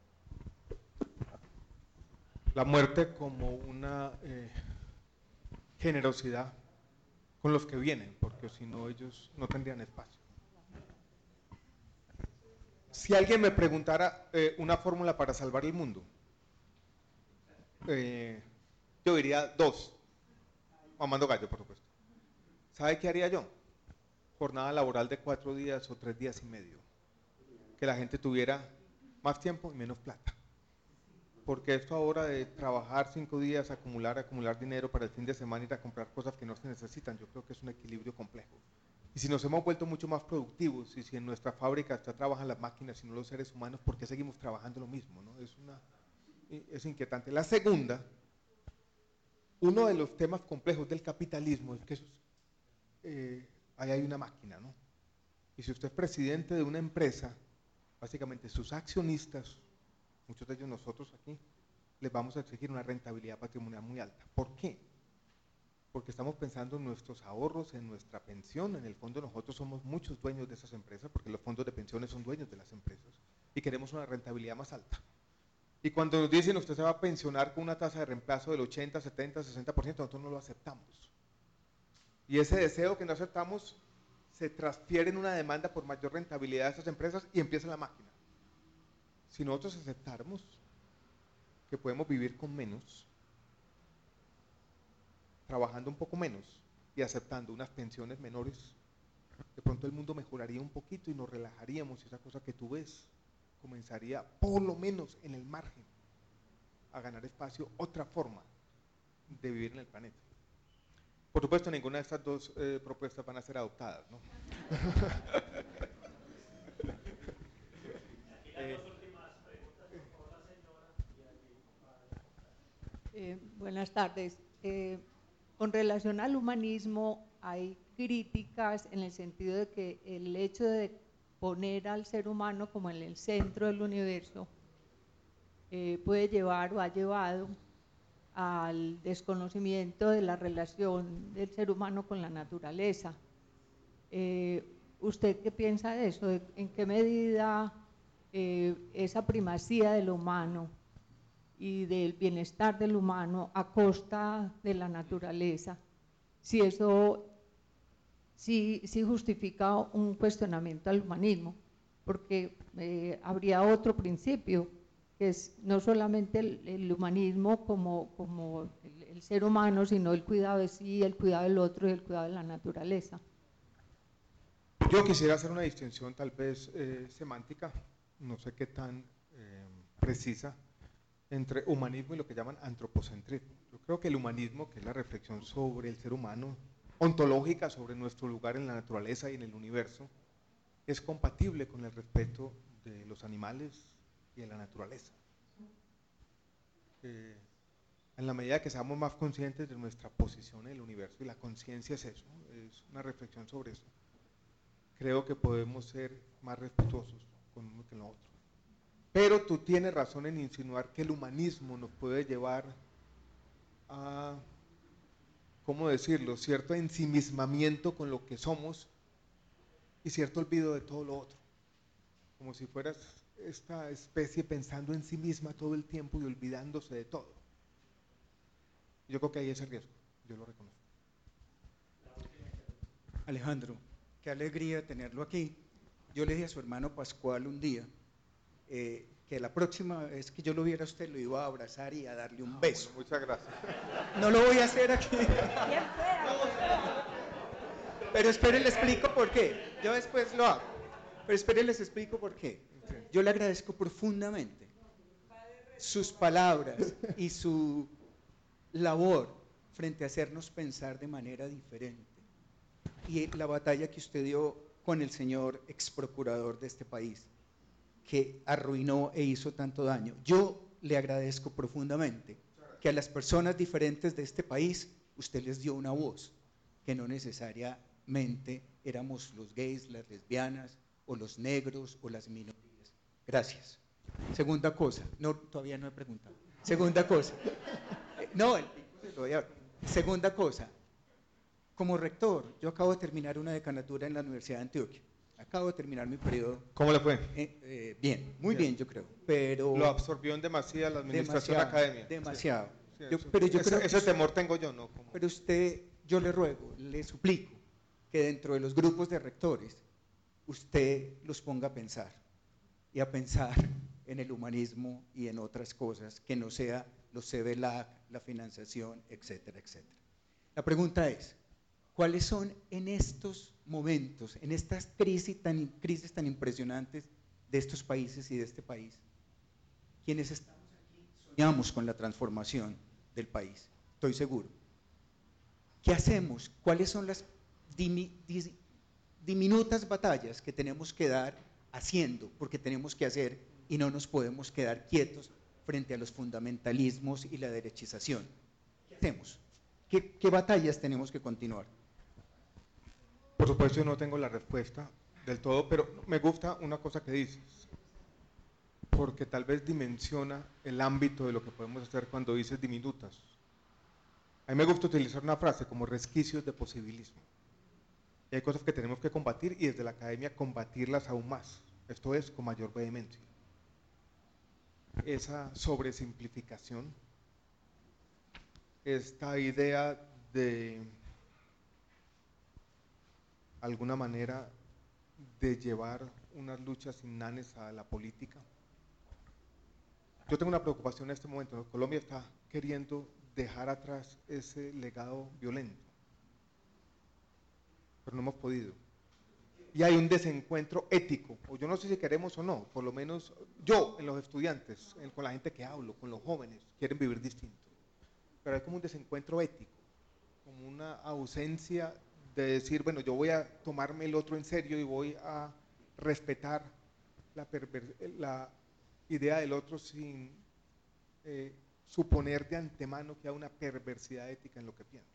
A: La muerte como una generosidad con los que vienen, porque si no ellos no tendrían espacio. Si alguien me preguntara una fórmula para salvar el mundo, yo diría dos, mamando gallo por supuesto. ¿Sabe qué haría yo? Jornada laboral de 4 días o 3 días y medio, que la gente tuviera más tiempo y menos plata. Porque esto ahora de trabajar 5 días, acumular dinero para el fin de semana y ir a comprar cosas que no se necesitan, yo creo que es un equilibrio complejo. Y si nos hemos vuelto mucho más productivos, y si en nuestra fábrica ya trabajan las máquinas y no los seres humanos, ¿por qué seguimos trabajando lo mismo? ¿No? Es inquietante. La segunda, uno de los temas complejos del capitalismo es que ahí hay una máquina, ¿no? Y si usted es presidente de una empresa, básicamente sus accionistas, muchos de ellos nosotros aquí, les vamos a exigir una rentabilidad patrimonial muy alta. ¿Por qué? Porque estamos pensando en nuestros ahorros, en nuestra pensión. En el fondo nosotros somos muchos dueños de esas empresas, porque los fondos de pensiones son dueños de las empresas, y queremos una rentabilidad más alta. Y cuando nos dicen usted se va a pensionar con una tasa de reemplazo del 80, 70, 60%, nosotros no lo aceptamos. Y ese deseo que no aceptamos se transfiere en una demanda por mayor rentabilidad de esas empresas y empieza la máquina. Si nosotros aceptáramos que podemos vivir con menos, trabajando un poco menos y aceptando unas pensiones menores, de pronto el mundo mejoraría un poquito y nos relajaríamos, y esa cosa que tú ves comenzaría, por lo menos en el margen, a ganar espacio, otra forma de vivir en el planeta. Por supuesto, ninguna de estas dos propuestas van a ser adoptadas, ¿no?
M: Buenas tardes. Con relación al humanismo, hay críticas en el sentido de que el hecho de poner al ser humano como en el centro del universo puede llevar o ha llevado al desconocimiento de la relación del ser humano con la naturaleza. ¿Usted qué piensa de eso? ¿En qué medida esa primacía de lo humano y del bienestar del humano a costa de la naturaleza, si eso sí justifica un cuestionamiento al humanismo? Porque habría otro principio, que es no solamente el humanismo como el ser humano, sino el cuidado de sí, el cuidado del otro y el cuidado de la naturaleza.
A: Yo quisiera hacer una distinción tal vez semántica, no sé qué tan precisa, entre humanismo y lo que llaman antropocentrismo. Yo creo que el humanismo, que es la reflexión sobre el ser humano, ontológica sobre nuestro lugar en la naturaleza y en el universo, es compatible con el respeto de los animales y de la naturaleza. En la medida que seamos más conscientes de nuestra posición en el universo, y la conciencia es eso, es una reflexión sobre eso, creo que podemos ser más respetuosos con uno que con lo otro. Pero tú tienes razón en insinuar que el humanismo nos puede llevar a, ¿cómo decirlo?, cierto ensimismamiento con lo que somos y cierto olvido de todo lo otro. Como si fueras esta especie pensando en sí misma todo el tiempo y olvidándose de todo. Yo creo que hay ese riesgo, yo lo reconozco.
N: Alejandro, qué alegría tenerlo aquí. Yo le dije a su hermano Pascual un día que la próxima vez que yo lo viera a usted lo iba a abrazar y a darle un beso.
A: Bueno, muchas gracias.
N: No lo voy a hacer aquí. Pero espere, le explico por qué. Yo después lo hago. Pero espere, les explico por qué. Yo le agradezco profundamente sus palabras y su labor frente a hacernos pensar de manera diferente. Y la batalla que usted dio con el señor ex procurador de este país, que arruinó e hizo tanto daño. Yo le agradezco profundamente que a las personas diferentes de este país usted les dio una voz, que no necesariamente éramos los gays, las lesbianas, o los negros, o las minorías. Gracias. Segunda cosa, no, todavía no he preguntado. Segunda cosa, segunda cosa, como rector, yo acabo de terminar una decanatura en la Universidad de Antioquia. Acabo de terminar mi periodo.
A: ¿Cómo le fue?
N: Bien, muy bien, yo creo. Pero
A: lo absorbió en demasía la administración académica.
N: Demasiado.
A: Sí,
N: ese
A: temor tengo yo, ¿no?
N: Pero usted, yo le ruego, le suplico que dentro de los grupos de rectores usted los ponga a pensar y a pensar en el humanismo y en otras cosas que no sea los CBLAC, la financiación, etcétera, etcétera. La pregunta es, ¿cuáles son en estos momentos, en estas crisis tan impresionantes de estos países y de este país, quienes estamos aquí soñamos con la transformación del país? Estoy seguro. ¿Qué hacemos? ¿Cuáles son las diminutas batallas que tenemos que dar haciendo? Porque tenemos que hacer y no nos podemos quedar quietos frente a los fundamentalismos y la derechización. ¿Qué hacemos? ¿Qué batallas tenemos que continuar?
A: Por supuesto, yo no tengo la respuesta del todo, pero me gusta una cosa que dices, porque tal vez dimensiona el ámbito de lo que podemos hacer cuando dices diminutas. A mí me gusta utilizar una frase como resquicios de posibilismo. Y hay cosas que tenemos que combatir y desde la academia combatirlas aún más, esto es, con mayor vehemencia. Esa sobresimplificación, esta idea de alguna manera de llevar unas luchas innanes a la política, yo tengo una preocupación en este momento. Colombia está queriendo dejar atrás ese legado violento, pero no hemos podido. Y hay un desencuentro ético, o yo no sé si queremos o no, por lo menos yo en los estudiantes, con la gente que hablo, con los jóvenes, quieren vivir distinto. Pero hay como un desencuentro ético, como una ausencia de decir, bueno, yo voy a tomarme el otro en serio y voy a respetar la idea del otro sin suponer de antemano que hay una perversidad ética en lo que pienso.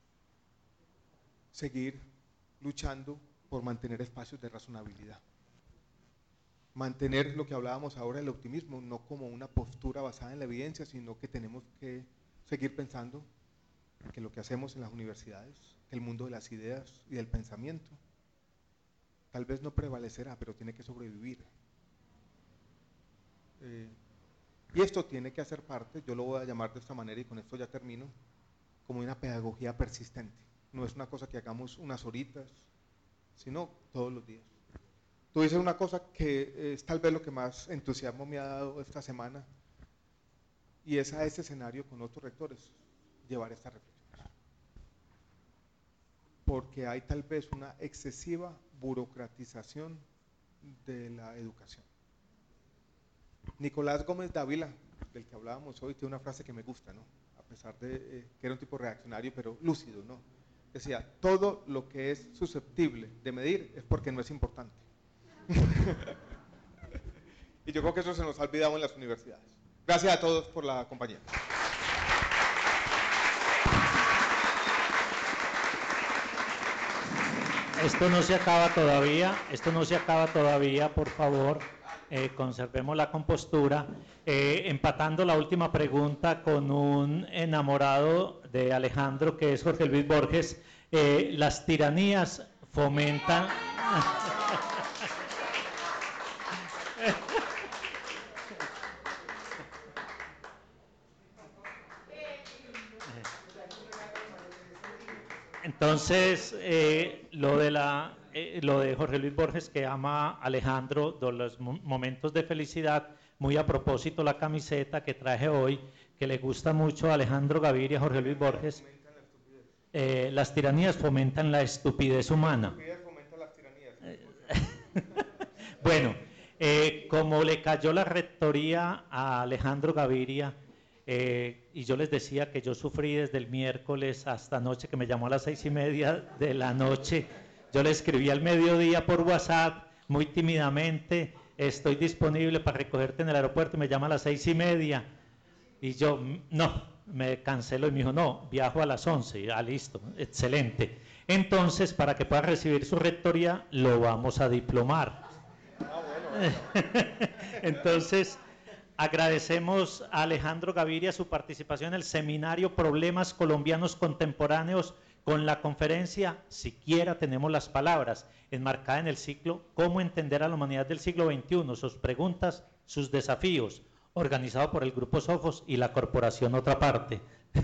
A: Seguir luchando por mantener espacios de razonabilidad. Mantener lo que hablábamos ahora, el optimismo, no como una postura basada en la evidencia, sino que tenemos que seguir pensando que lo que hacemos en las universidades, que el mundo de las ideas y del pensamiento, tal vez no prevalecerá, pero tiene que sobrevivir. Y esto tiene que hacer parte, yo lo voy a llamar de esta manera y con esto ya termino, como una pedagogía persistente. No es una cosa que hagamos unas horitas, sino todos los días. Tú dices una cosa que es tal vez lo que más entusiasmo me ha dado esta semana, y es a ese escenario con otros rectores, llevar esta reflexión. Porque hay tal vez una excesiva burocratización de la educación. Nicolás Gómez Dávila, del que hablábamos hoy, tiene una frase que me gusta, ¿no? A pesar de que era un tipo reaccionario, pero lúcido, ¿no? Decía, todo lo que es susceptible de medir es porque no es importante. Y yo creo que eso se nos ha olvidado en las universidades. Gracias a todos por la compañía.
B: Esto no se acaba todavía, por favor, conservemos la compostura. Empatando la última pregunta con un enamorado de Alejandro, que es Jorge Luis Borges, las tiranías fomentan... Entonces, lo de Jorge Luis Borges, que ama a Alejandro, de los momentos de felicidad, muy a propósito la camiseta que traje hoy, que le gusta mucho a Alejandro Gaviria, Jorge Luis Borges. Las tiranías fomentan la estupidez humana. Bueno, como le cayó la rectoría a Alejandro Gaviria, y yo les decía que yo sufrí desde el miércoles hasta anoche, que me llamó a las 6:30 de la noche. Yo le escribí al mediodía por WhatsApp, muy tímidamente, estoy disponible para recogerte en el aeropuerto, y me llama a las 6:30. Y yo, no, me canceló y me dijo, no, viajo a las 11. Ah, listo, excelente. Entonces, para que pueda recibir su rectoría, lo vamos a diplomar. Entonces, agradecemos a Alejandro Gaviria su participación en el seminario Problemas Colombianos Contemporáneos con la conferencia Siquiera tenemos las palabras, enmarcada en el ciclo Cómo entender a la humanidad del siglo XXI, sus preguntas, sus desafíos, organizado por el Grupo Sofos y la Corporación Otra Parte.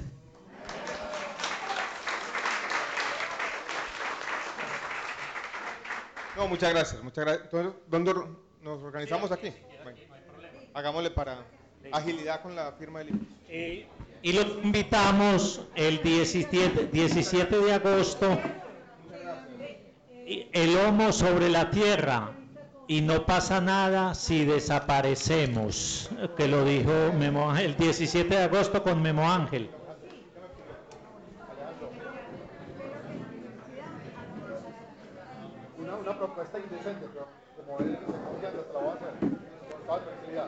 A: No, muchas gracias, muchas gracias. Entonces, ¿dónde nos organizamos aquí? Bueno, hagámosle para agilidad con la firma del libro.
B: Y los invitamos el 17 de agosto, el Homo sobre la Tierra, y no pasa nada si desaparecemos, que lo dijo Memo Ángel, el 17 de agosto con Memo Ángel.
A: Una propuesta indecente, pero como él se